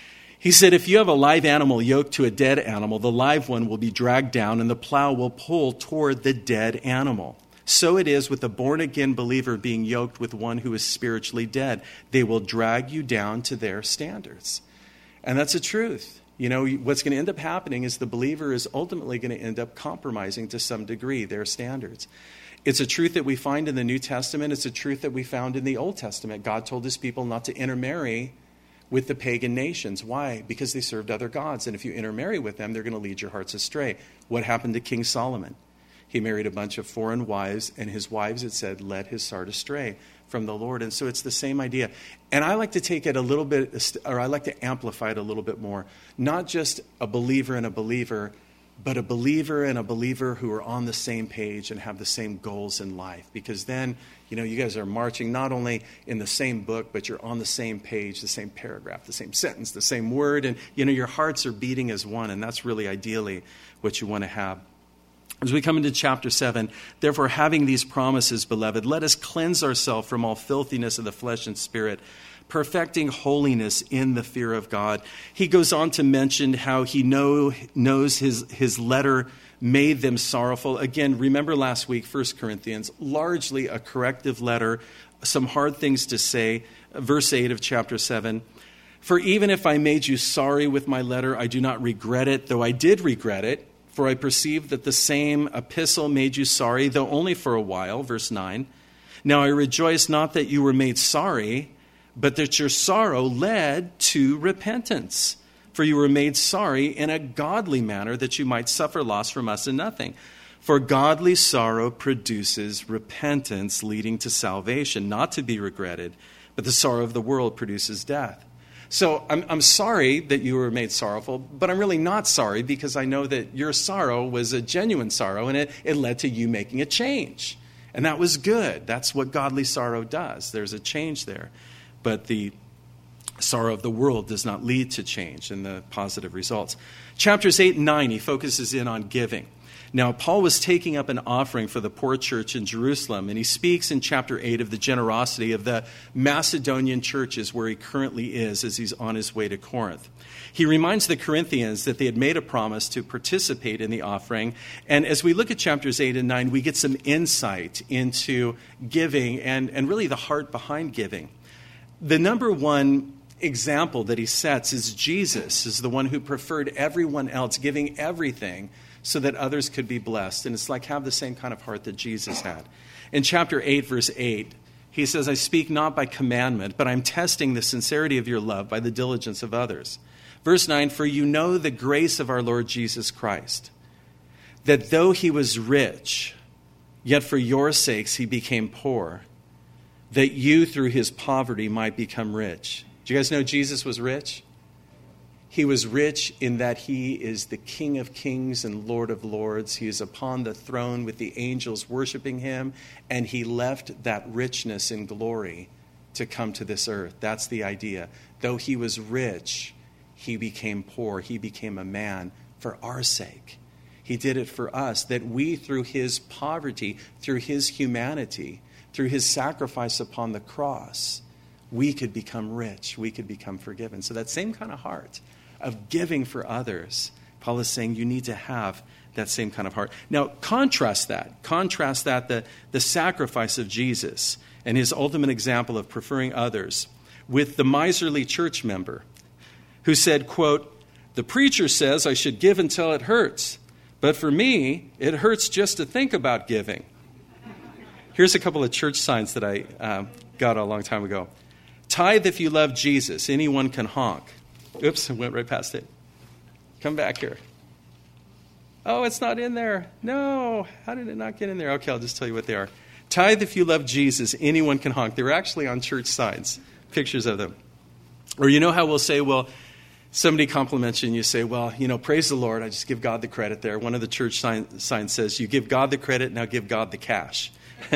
He said, if you have a live animal yoked to a dead animal, the live one will be dragged down and the plow will pull toward the dead animal. So it is with a born-again believer being yoked with one who is spiritually dead. They will drag you down to their standards. And that's the truth. What's going to end up happening is the believer is ultimately going to end up compromising to some degree their standards. It's a truth that we find in the New Testament. It's a truth that we found in the Old Testament. God told his people not to intermarry with the pagan nations. Why? Because they served other gods. And if you intermarry with them, they're going to lead your hearts astray. What happened to King Solomon? He married a bunch of foreign wives, and his wives, it said, led his heart astray from the Lord. And so it's the same idea. And I like to take it a little bit, or I like to amplify it a little bit more. Not just a believer and a believer, but a believer and a believer who are on the same page and have the same goals in life. Because then, you guys are marching not only in the same book, but you're on the same page, the same paragraph, the same sentence, the same word. And, your hearts are beating as one. And that's really ideally what you want to have. As we come into chapter 7, therefore, having these promises, beloved, let us cleanse ourselves from all filthiness of the flesh and spirit, perfecting holiness in the fear of God. He goes on to mention how he knows his letter made them sorrowful. Again, remember last week, 1 Corinthians, largely a corrective letter, some hard things to say. Verse 8 of chapter 7, for even if I made you sorry with my letter, I do not regret it, though I did regret it. For I perceive that the same epistle made you sorry, though only for a while. Verse 9. Now I rejoice not that you were made sorry, but that your sorrow led to repentance. For you were made sorry in a godly manner, that you might suffer loss from us in nothing. For godly sorrow produces repentance, leading to salvation, not to be regretted, but the sorrow of the world produces death. So I'm sorry that you were made sorrowful, but I'm really not sorry because I know that your sorrow was a genuine sorrow and it led to you making a change. And that was good. That's what godly sorrow does. There's a change there. But the sorrow of the world does not lead to change and the positive results. Chapters 8 and 9, he focuses in on giving. Now, Paul was taking up an offering for the poor church in Jerusalem, and he speaks in chapter 8 of the generosity of the Macedonian churches where he currently is as he's on his way to Corinth. He reminds the Corinthians that they had made a promise to participate in the offering, and as we look at chapters 8 and 9, we get some insight into giving and really the heart behind giving. The number one example that he sets is Jesus, is the one who preferred everyone else, giving everything so that others could be blessed. And it's like have the same kind of heart that Jesus had. In chapter 8, verse 8, he says, I speak not by commandment, but I'm testing the sincerity of your love by the diligence of others. Verse 9, for you know the grace of our Lord Jesus Christ, that though he was rich, yet for your sakes he became poor, that you through his poverty might become rich. Do you guys know Jesus was rich? He was rich in that he is the King of kings and Lord of lords. He is upon the throne with the angels worshiping him, and he left that richness and glory to come to this earth. That's the idea. Though he was rich, he became poor. He became a man for our sake. He did it for us, that we through his poverty, through his humanity, through his sacrifice upon the cross, we could become rich. We could become forgiven. So that same kind of heart of giving for others, Paul is saying you need to have that same kind of heart. Now, contrast that, the sacrifice of Jesus and his ultimate example of preferring others with the miserly church member who said, quote, "The preacher says I should give until it hurts, but for me, it hurts just to think about giving." Here's a couple of church signs that I got a long time ago. "Tithe if you love Jesus. Anyone can honk." Oops, I went right past it. Come back here. Oh, it's not in there. No, how did it not get in there? Okay, I'll just tell you what they are. "Tithe if you love Jesus. Anyone can honk." They were actually on church signs, pictures of them. Or you know how we'll say, well, somebody compliments you and you say, well, praise the Lord. I just give God the credit there. One of the church signs says, you give God the credit, now give God the cash.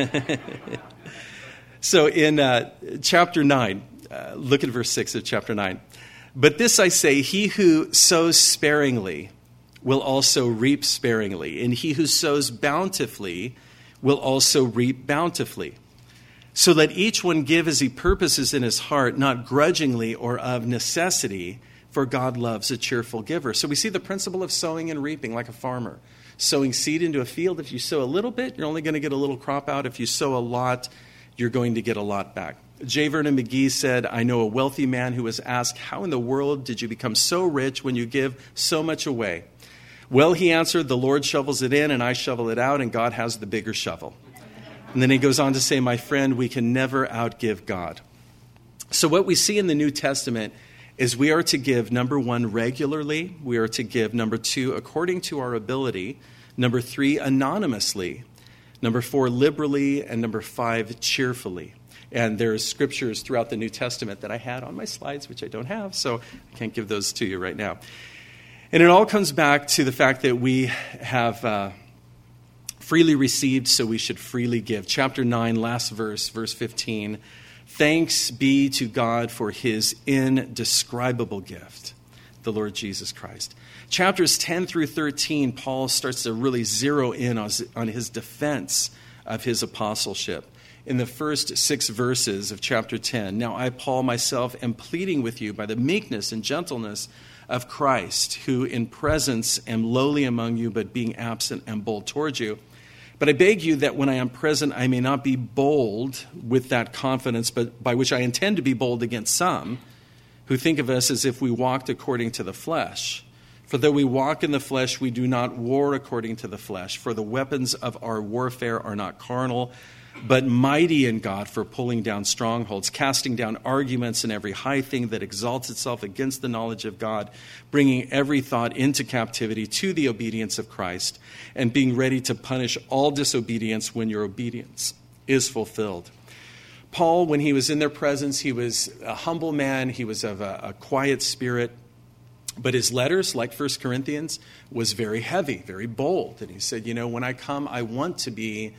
So in chapter 9, look at verse 6 of chapter 9. "But this I say, he who sows sparingly will also reap sparingly, and he who sows bountifully will also reap bountifully. So let each one give as he purposes in his heart, not grudgingly or of necessity, for God loves a cheerful giver." So we see the principle of sowing and reaping like a farmer. Sowing seed into a field, if you sow a little bit, you're only going to get a little crop out. If you sow a lot, you're going to get a lot back. J. Vernon McGee said, "I know a wealthy man who was asked, 'How in the world did you become so rich when you give so much away?' Well, he answered, 'The Lord shovels it in and I shovel it out, and God has the bigger shovel.'" And then he goes on to say, "My friend, we can never outgive God." So what we see in the New Testament is we are to give, number one, regularly. We are to give, number two, according to our ability. Number three, anonymously. Number four, liberally. And number five, cheerfully. And there's scriptures throughout the New Testament that I had on my slides, which I don't have, so I can't give those to you right now. And it all comes back to the fact that we have freely received, so we should freely give. Chapter 9, last verse, verse 15. "Thanks be to God for his indescribable gift, the Lord Jesus Christ." Chapters 10 through 13, Paul starts to really zero in on his defense of his apostleship. In the first 6 verses of chapter 10, "Now I, Paul, myself, am pleading with you by the meekness and gentleness of Christ, who in presence am lowly among you, but being absent am bold toward you. But I beg you that when I am present, I may not be bold with that confidence, but by which I intend to be bold against some who think of us as if we walked according to the flesh. For though we walk in the flesh, we do not war according to the flesh. For the weapons of our warfare are not carnal, but mighty in God for pulling down strongholds, casting down arguments and every high thing that exalts itself against the knowledge of God, bringing every thought into captivity to the obedience of Christ, and being ready to punish all disobedience when your obedience is fulfilled." Paul, when he was in their presence, he was a humble man. He was of a quiet spirit. But his letters, like 1 Corinthians, was very heavy, very bold. And he said, when I come, I want to be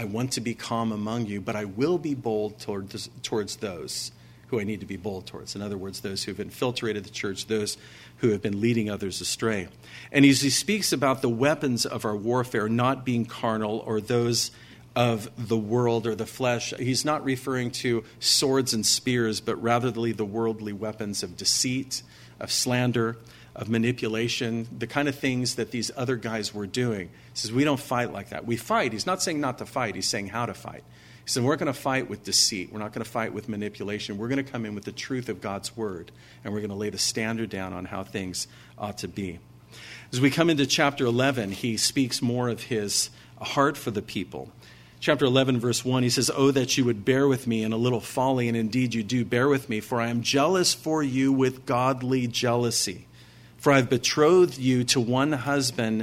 calm among you, but I will be bold towards those who I need to be bold towards. In other words, those who have infiltrated the church, those who have been leading others astray. And as he speaks about the weapons of our warfare not being carnal or those of the world or the flesh, he's not referring to swords and spears, but rather the worldly weapons of deceit, of slander, of manipulation, the kind of things that these other guys were doing. He says, we don't fight like that. We fight. He's not saying not to fight. He's saying how to fight. He said, we're going to fight with deceit. We're not going to fight with manipulation. We're going to come in with the truth of God's word, and we're going to lay the standard down on how things ought to be. As we come into chapter 11, he speaks more of his heart for the people. Chapter 11, verse 1, he says, "Oh, that you would bear with me in a little folly, and indeed you do bear with me, for I am jealous for you with godly jealousy. For I have betrothed you to one husband,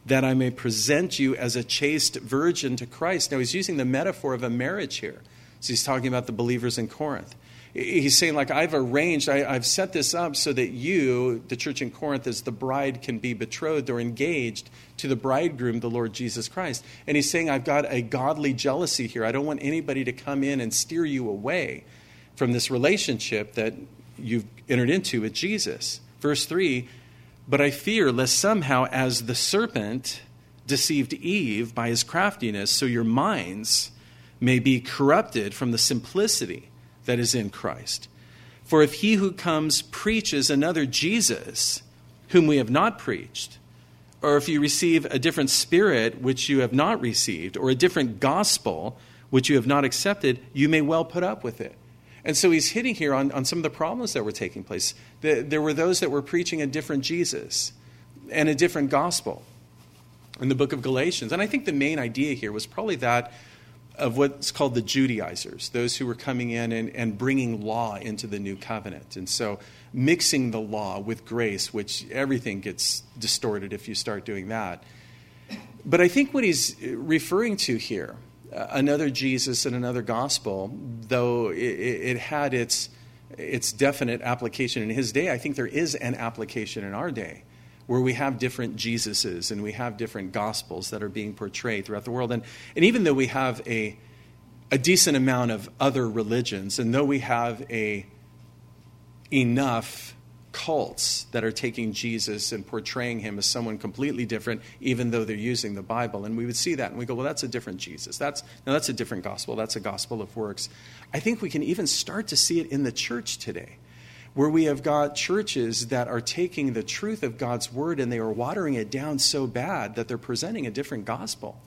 that I may present you as a chaste virgin to Christ. Now, he's using the metaphor of a marriage here. So he's talking about the believers in Corinth. He's saying, like, I've set this up so that you, the church in Corinth, as the bride, can be betrothed or engaged to the bridegroom, the Lord Jesus Christ. And he's saying, I've got a godly jealousy here. I don't want anybody to come in and steer you away from this relationship that you've entered into with Jesus. Verse 3, but I fear lest somehow as the serpent deceived Eve by his craftiness, so your minds may be corrupted from the simplicity that is in Christ. For if he who comes preaches another Jesus, whom we have not preached, or if you receive a different spirit which you have not received, or a different gospel which you have not accepted, you may well put up with it. And so he's hitting here on some of the problems that were taking place. There were those that were preaching a different Jesus and a different gospel in the book of Galatians. And I think the main idea here was probably that of what's called the Judaizers, those who were coming in and bringing law into the new covenant. And so mixing the law with grace, which everything gets distorted if you start doing that. But I think what he's referring to here, another Jesus and another gospel, though it had its definite application in his day, I think there is an application in our day, where we have different Jesuses and we have different gospels that are being portrayed throughout the world. And even though we have a decent amount of other religions, and though we have enough cults that are taking Jesus and portraying him as someone completely different, even though they're using the Bible, and we would see that and we go, well, that's a different Jesus. That's a different gospel. That's a gospel of works. I think we can even start to see it in the church today, where we have got churches that are taking the truth of God's word and they are watering it down so bad that they're presenting a different gospel.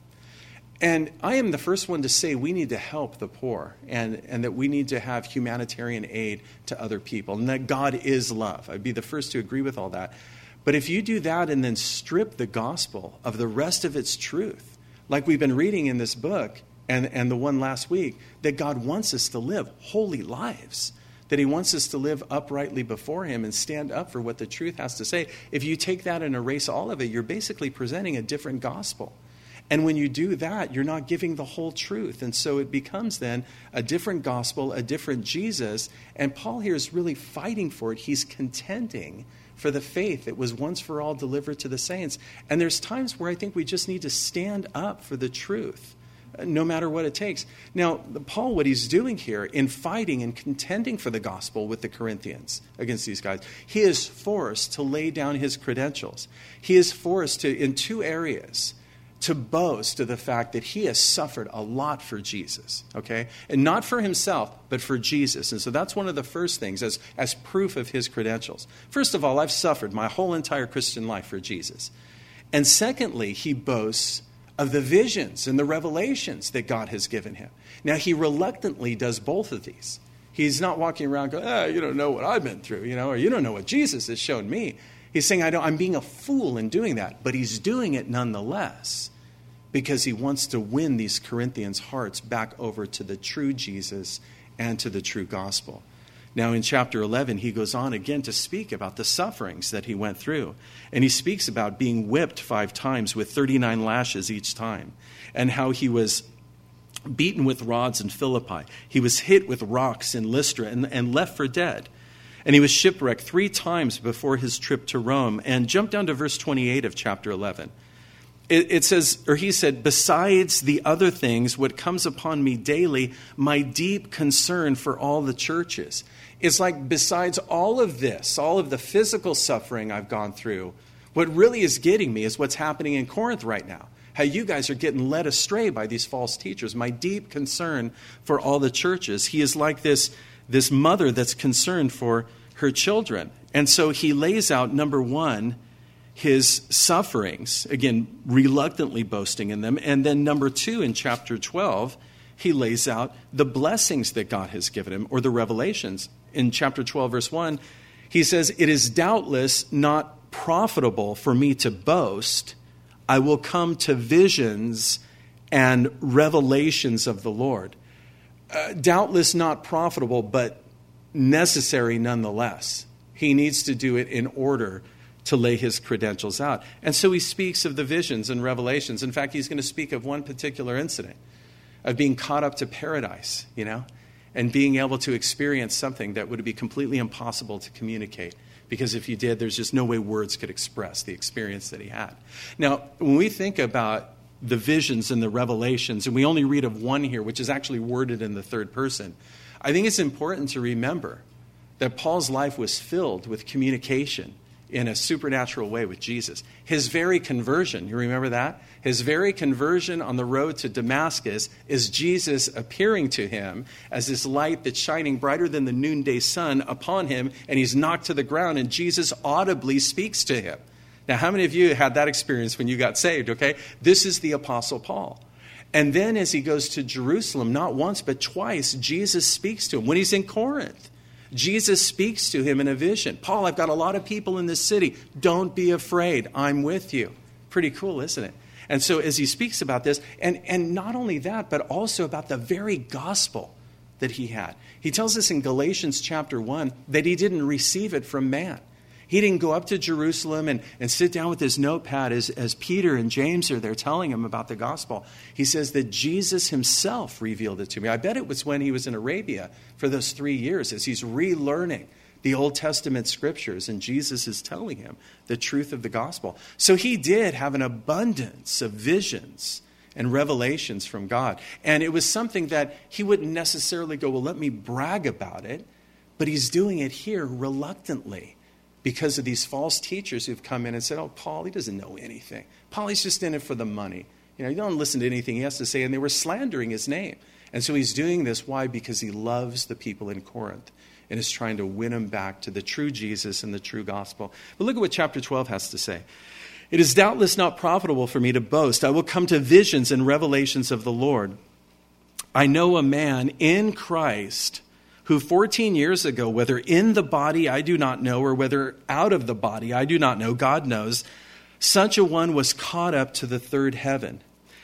And I am the first one to say we need to help the poor and that we need to have humanitarian aid to other people and that God is love. I'd be the first to agree with all that. But if you do that and then strip the gospel of the rest of its truth, like we've been reading in this book and the one last week, that God wants us to live holy lives, that he wants us to live uprightly before him and stand up for what the truth has to say. If you take that and erase all of it, you're basically presenting a different gospel. And when you do that, you're not giving the whole truth. And so it becomes then a different gospel, a different Jesus. And Paul here is really fighting for it. He's contending for the faith that was once for all delivered to the saints. And there's times where I think we just need to stand up for the truth, no matter what it takes. Now, Paul, what he's doing here in fighting and contending for the gospel with the Corinthians against these guys, he is forced to lay down his credentials. He is forced to, in two areas, to boast of the fact that he has suffered a lot for Jesus, okay? And not for himself, but for Jesus. And so that's one of the first things as proof of his credentials. First of all, I've suffered my whole entire Christian life for Jesus. And secondly, he boasts of the visions and the revelations that God has given him. Now, he reluctantly does both of these. He's not walking around going, you don't know what I've been through, or you don't know what Jesus has shown me. He's saying, I'm being a fool in doing that. But he's doing it nonetheless because he wants to win these Corinthians' hearts back over to the true Jesus and to the true gospel. Now, in chapter 11, he goes on again to speak about the sufferings that he went through. And he speaks about being whipped 5 times with 39 lashes each time, and how he was beaten with rods in Philippi. He was hit with rocks in Lystra and left for dead. And he was shipwrecked 3 times before his trip to Rome. And jump down to verse 28 of chapter 11. It says, or he said, besides the other things, what comes upon me daily, my deep concern for all the churches. It's like besides all of this, all of the physical suffering I've gone through, what really is getting me is what's happening in Corinth right now. How you guys are getting led astray by these false teachers. My deep concern for all the churches. He is like this mother that's concerned for her children. And so he lays out, number 1, his sufferings, again, reluctantly boasting in them. And then number 2, in chapter 12, he lays out the blessings that God has given him, or the revelations. In chapter 12, verse 1, he says, it is doubtless not profitable for me to boast. I will come to visions and revelations of the Lord. Doubtless not profitable, but necessary nonetheless. He needs to do it in order to lay his credentials out. And so he speaks of the visions and revelations. In fact, he's going to speak of one particular incident of being caught up to paradise, and being able to experience something that would be completely impossible to communicate. Because if you did, there's just no way words could express the experience that he had. Now, when we think about the visions and the revelations, and we only read of one here, which is actually worded in the third person, I think it's important to remember that Paul's life was filled with communication in a supernatural way with Jesus. His very conversion, you remember that? His very conversion on the road to Damascus is Jesus appearing to him as this light that's shining brighter than the noonday sun upon him, and he's knocked to the ground, and Jesus audibly speaks to him. Now, how many of you had that experience when you got saved, okay? This is the Apostle Paul. And then as he goes to Jerusalem, not once but twice, Jesus speaks to him. When he's in Corinth, Jesus speaks to him in a vision. Paul, I've got a lot of people in this city. Don't be afraid. I'm with you. Pretty cool, isn't it? And so as he speaks about this, and not only that, but also about the very gospel that he had. He tells us in Galatians chapter 1 that he didn't receive it from man. He didn't go up to Jerusalem and sit down with his notepad as Peter and James are there telling him about the gospel. He says that Jesus himself revealed it to me. I bet it was when he was in Arabia for those 3 years as he's relearning the Old Testament scriptures, and Jesus is telling him the truth of the gospel. So he did have an abundance of visions and revelations from God. And it was something that he wouldn't necessarily go, well, let me brag about it. But he's doing it here reluctantly, because of these false teachers who've come in and said, oh, Paul, he doesn't know anything. Paul, he's just in it for the money. You don't listen to anything he has to say. And they were slandering his name. And so he's doing this. Why? Because he loves the people in Corinth and is trying to win them back to the true Jesus and the true gospel. But look at what chapter 12 has to say. It is doubtless not profitable for me to boast. I will come to visions and revelations of the Lord. I know a man in Christ who 14 years ago, whether in the body I do not know, or whether out of the body I do not know, God knows, such a one was caught up to the third heaven.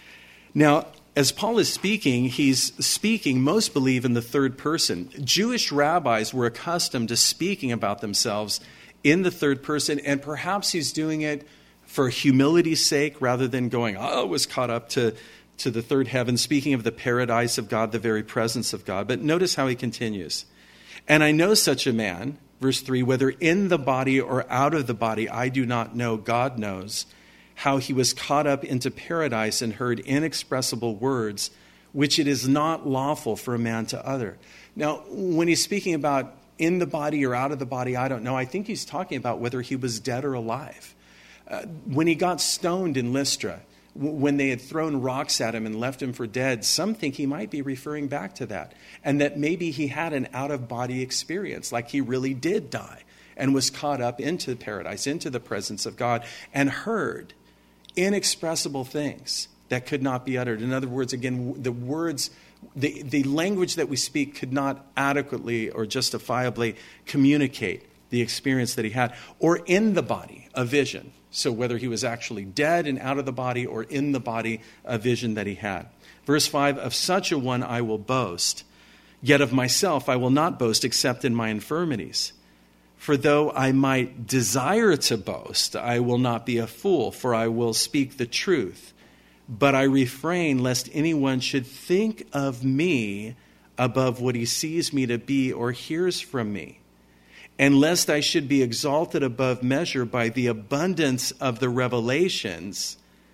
Now, as Paul is speaking, he's speaking, most believe, in the third person. Jewish rabbis were accustomed to speaking about themselves in the third person, and perhaps he's doing it for humility's sake rather than going, oh, I was caught up to the third heaven, speaking of the paradise of God, the very presence of God. But notice how he continues. And I know such a man, verse 3, whether in the body or out of the body, I do not know, God knows, how he was caught up into paradise and heard inexpressible words, which it is not lawful for a man to utter. Now, when he's speaking about in the body or out of the body, I don't know, I think he's talking about whether he was dead or alive. When he got stoned in Lystra, when they had thrown rocks at him and left him for dead, some think he might be referring back to that. And that maybe he had an out-of-body experience, like he really did die and was caught up into paradise, into the presence of God, and heard inexpressible things that could not be uttered. In other words, again, the words, the language that we speak could not adequately or justifiably communicate the experience that he had. Or in the body, a vision. So whether he was actually dead and out of the body, or in the body, a vision that he had. Verse 5, of such a one I will boast, yet of myself I will not boast except in my infirmities. For though I might desire to boast, I will not be a fool, for I will speak the truth. But I refrain lest anyone should think of me above what he sees me to be or hears from me. And lest I should be exalted above measure by the abundance of the revelations,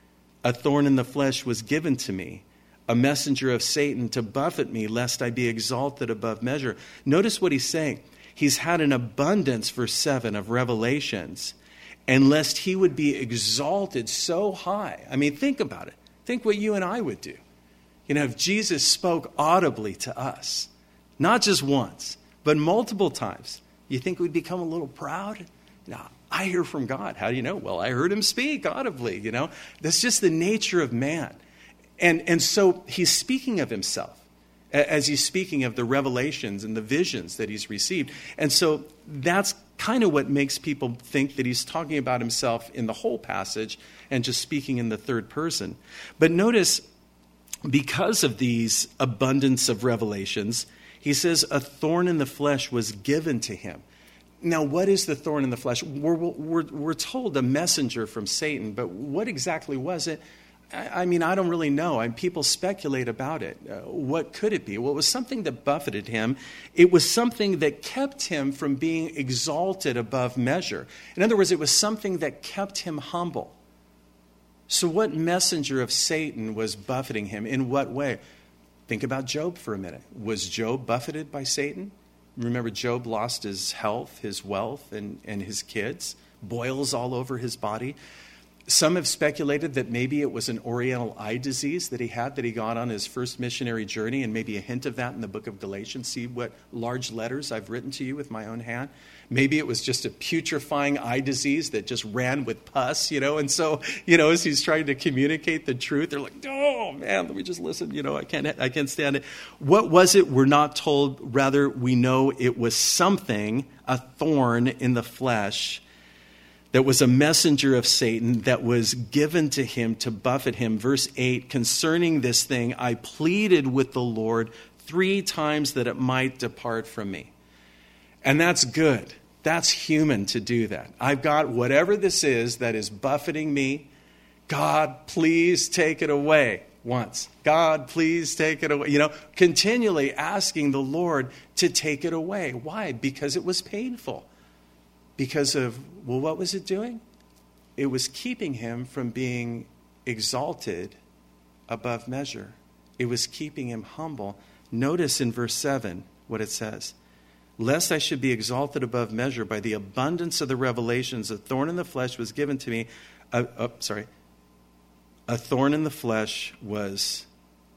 a thorn in the flesh was given to me, a messenger of Satan to buffet me, lest I be exalted above measure. Notice what he's saying. He's had an abundance, verse 7, of revelations, and lest he would be exalted so high. I mean, think about it. Think what you and I would do. If Jesus spoke audibly to us, not just once, but multiple times, you think we'd become a little proud? No, I hear from God. How do you know? Well, I heard him speak audibly, That's just the nature of man. And so he's speaking of himself as he's speaking of the revelations and the visions that he's received. And so that's kind of what makes people think that he's talking about himself in the whole passage and just speaking in the third person. But notice, because of these abundance of revelations, he says a thorn in the flesh was given to him. Now, what is the thorn in the flesh? We're told a messenger from Satan, but what exactly was it? I mean, I don't really know. People speculate about it. What could it be? Well, it was something that buffeted him. It was something that kept him from being exalted above measure. In other words, it was something that kept him humble. So what messenger of Satan was buffeting him? In what way? Think about Job for a minute. Was Job buffeted by Satan? Remember, Job lost his health, his wealth, and his kids. Boils all over his body. Some have speculated that maybe it was an oriental eye disease that he had, that he got on his first missionary journey, and maybe a hint of that in the book of Galatians. See what large letters I've written to you with my own hand. Maybe it was just a putrefying eye disease that just ran with pus, and so, as he's trying to communicate the truth, they're like, oh, man, let me just listen, I can't stand it. What was it? We're not told. Rather, we know it was something, a thorn in the flesh, that was a messenger of Satan that was given to him to buffet him. Verse 8, concerning this thing, I pleaded with the Lord 3 times that it might depart from me. And that's good. That's human to do that. I've got whatever this is that is buffeting me. God, please take it away. Once. God, please take it away. Continually asking the Lord to take it away. Why? Because it was painful. Because of, what was it doing? It was keeping him from being exalted above measure. It was keeping him humble. Notice in verse 7 what it says. Lest I should be exalted above measure by the abundance of the revelations, a thorn in the flesh was given to me. A thorn in the flesh was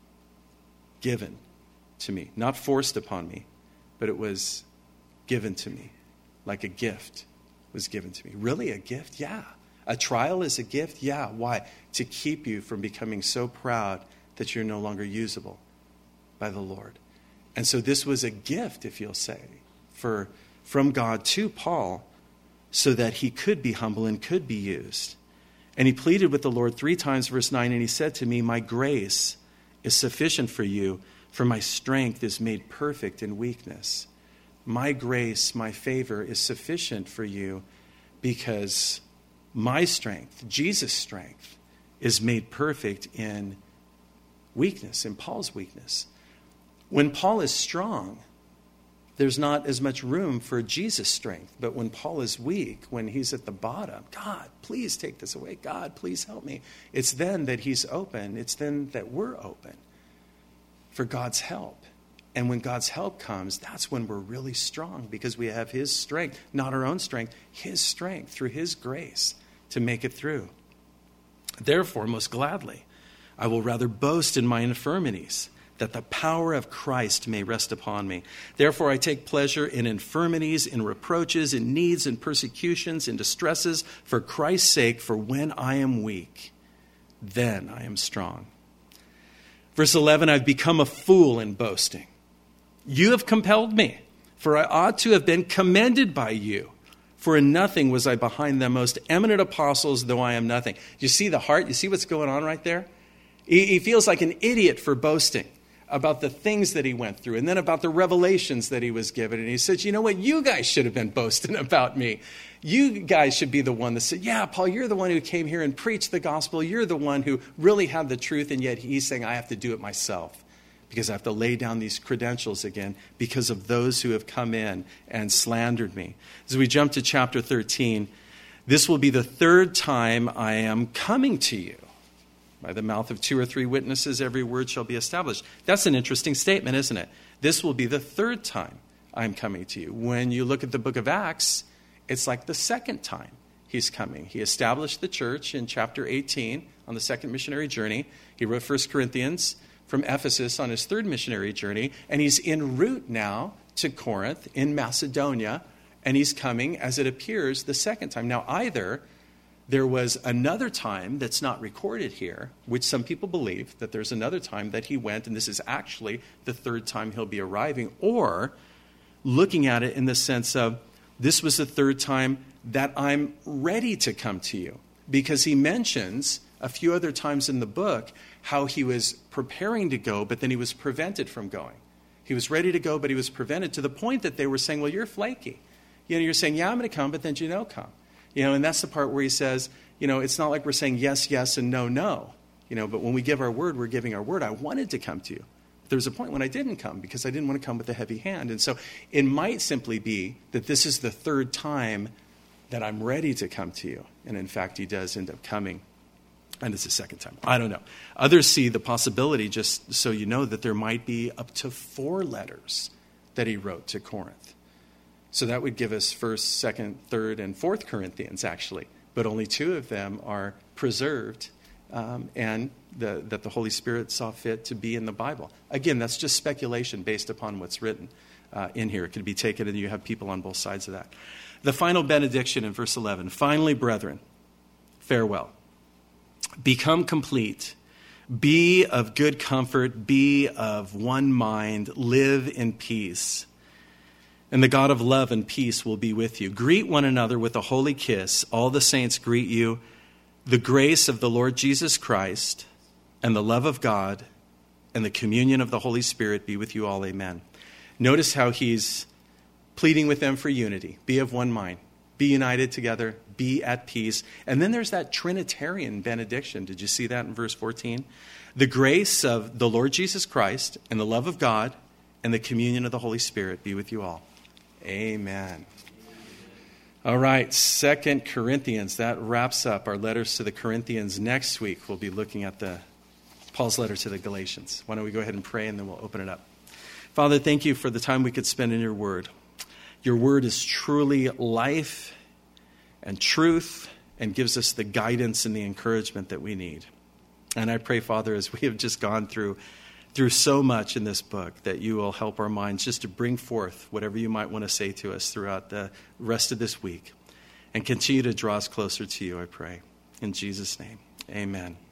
given to me. Not forced upon me, but it was given to me. Like a gift was given to me. Really, a gift? Yeah. A trial is a gift? Yeah. Why? To keep you from becoming so proud that you're no longer usable by the Lord. And so this was a gift, if you'll say, from God to Paul, so that he could be humble and could be used. And he pleaded with the Lord 3 times, verse 9, and he said to me, my grace is sufficient for you, for my strength is made perfect in weakness. My grace, my favor is sufficient for you because my strength, Jesus' strength, is made perfect in weakness, in Paul's weakness. When Paul is strong, there's not as much room for Jesus' strength. But when Paul is weak, when he's at the bottom, God, please take this away. God, please help me. It's then that he's open. It's then that we're open for God's help. And when God's help comes, that's when we're really strong because we have his strength, not our own strength, his strength through his grace to make it through. Therefore, most gladly, I will rather boast in my infirmities, that the power of Christ may rest upon me. Therefore, I take pleasure in infirmities, in reproaches, in needs, in persecutions, in distresses, for Christ's sake, for when I am weak, then I am strong. Verse 11, I've become a fool in boasting. You have compelled me, for I ought to have been commended by you. For in nothing was I behind the most eminent apostles, though I am nothing. You see the heart? You see what's going on right there? He feels like an idiot for boasting about the things that he went through and then about the revelations that he was given. And he says, you know what? You guys should have been boasting about me. You guys should be the one that said, yeah, Paul, you're the one who came here and preached the gospel. You're the one who really had the truth. And yet he's saying, I have to do it myself because I have to lay down these credentials again because of those who have come in and slandered me. As we jump to chapter 13, this will be the 3rd time I am coming to you. By the mouth of 2 or 3 witnesses, every word shall be established. That's an interesting statement, isn't it? This will be the 3rd time I'm coming to you. When you look at the book of Acts, it's like the 2nd time he's coming. He established the church in chapter 18 on the 2nd missionary journey. He wrote 1 Corinthians from Ephesus on his 3rd missionary journey. And he's en route now to Corinth in Macedonia. And he's coming, as it appears, the 2nd time. Now, either there was another time that's not recorded here, which some people believe that there's another time that he went, and this is actually the 3rd time he'll be arriving, or looking at it in the sense of this was the 3rd time that I'm ready to come to you. Because he mentions a few other times in the book how he was preparing to go, but then he was prevented from going. He was ready to go, but he was prevented to the point that they were saying, well, you're flaky. You're saying, yeah, I'm going to come, but then you don't come. And that's the part where he says, it's not like we're saying yes, yes, and no, no. But when we give our word, we're giving our word. I wanted to come to you. There was a point when I didn't come because I didn't want to come with a heavy hand. And so it might simply be that this is the third time that I'm ready to come to you. And in fact, he does end up coming. And it's the second time. I don't know. Others see the possibility, just so you know, that there might be up to 4 letters that he wrote to Corinth. So that would give us 1st, 2nd, 3rd, and 4th Corinthians, actually. But only 2 of them are preserved and that the Holy Spirit saw fit to be in the Bible. Again, that's just speculation based upon what's written in here. It could be taken, and you have people on both sides of that. The final benediction in verse 11. Finally, brethren, farewell. Become complete. Be of good comfort. Be of one mind. Live in peace. And the God of love and peace will be with you. Greet one another with a holy kiss. All the saints greet you. The grace of the Lord Jesus Christ and the love of God and the communion of the Holy Spirit be with you all. Amen. Notice how he's pleading with them for unity. Be of one mind. Be united together. Be at peace. And then there's that Trinitarian benediction. Did you see that in verse 14? The grace of the Lord Jesus Christ and the love of God and the communion of the Holy Spirit be with you all. Amen. All right, 2 Corinthians. That wraps up our letters to the Corinthians. Next week, we'll be looking at Paul's letter to the Galatians. Why don't we go ahead and pray, and then we'll open it up. Father, thank you for the time we could spend in your word. Your word is truly life and truth and gives us the guidance and the encouragement that we need. And I pray, Father, as we have just gone through so much in this book, that you will help our minds just to bring forth whatever you might want to say to us throughout the rest of this week and continue to draw us closer to you, I pray. In Jesus' name, amen.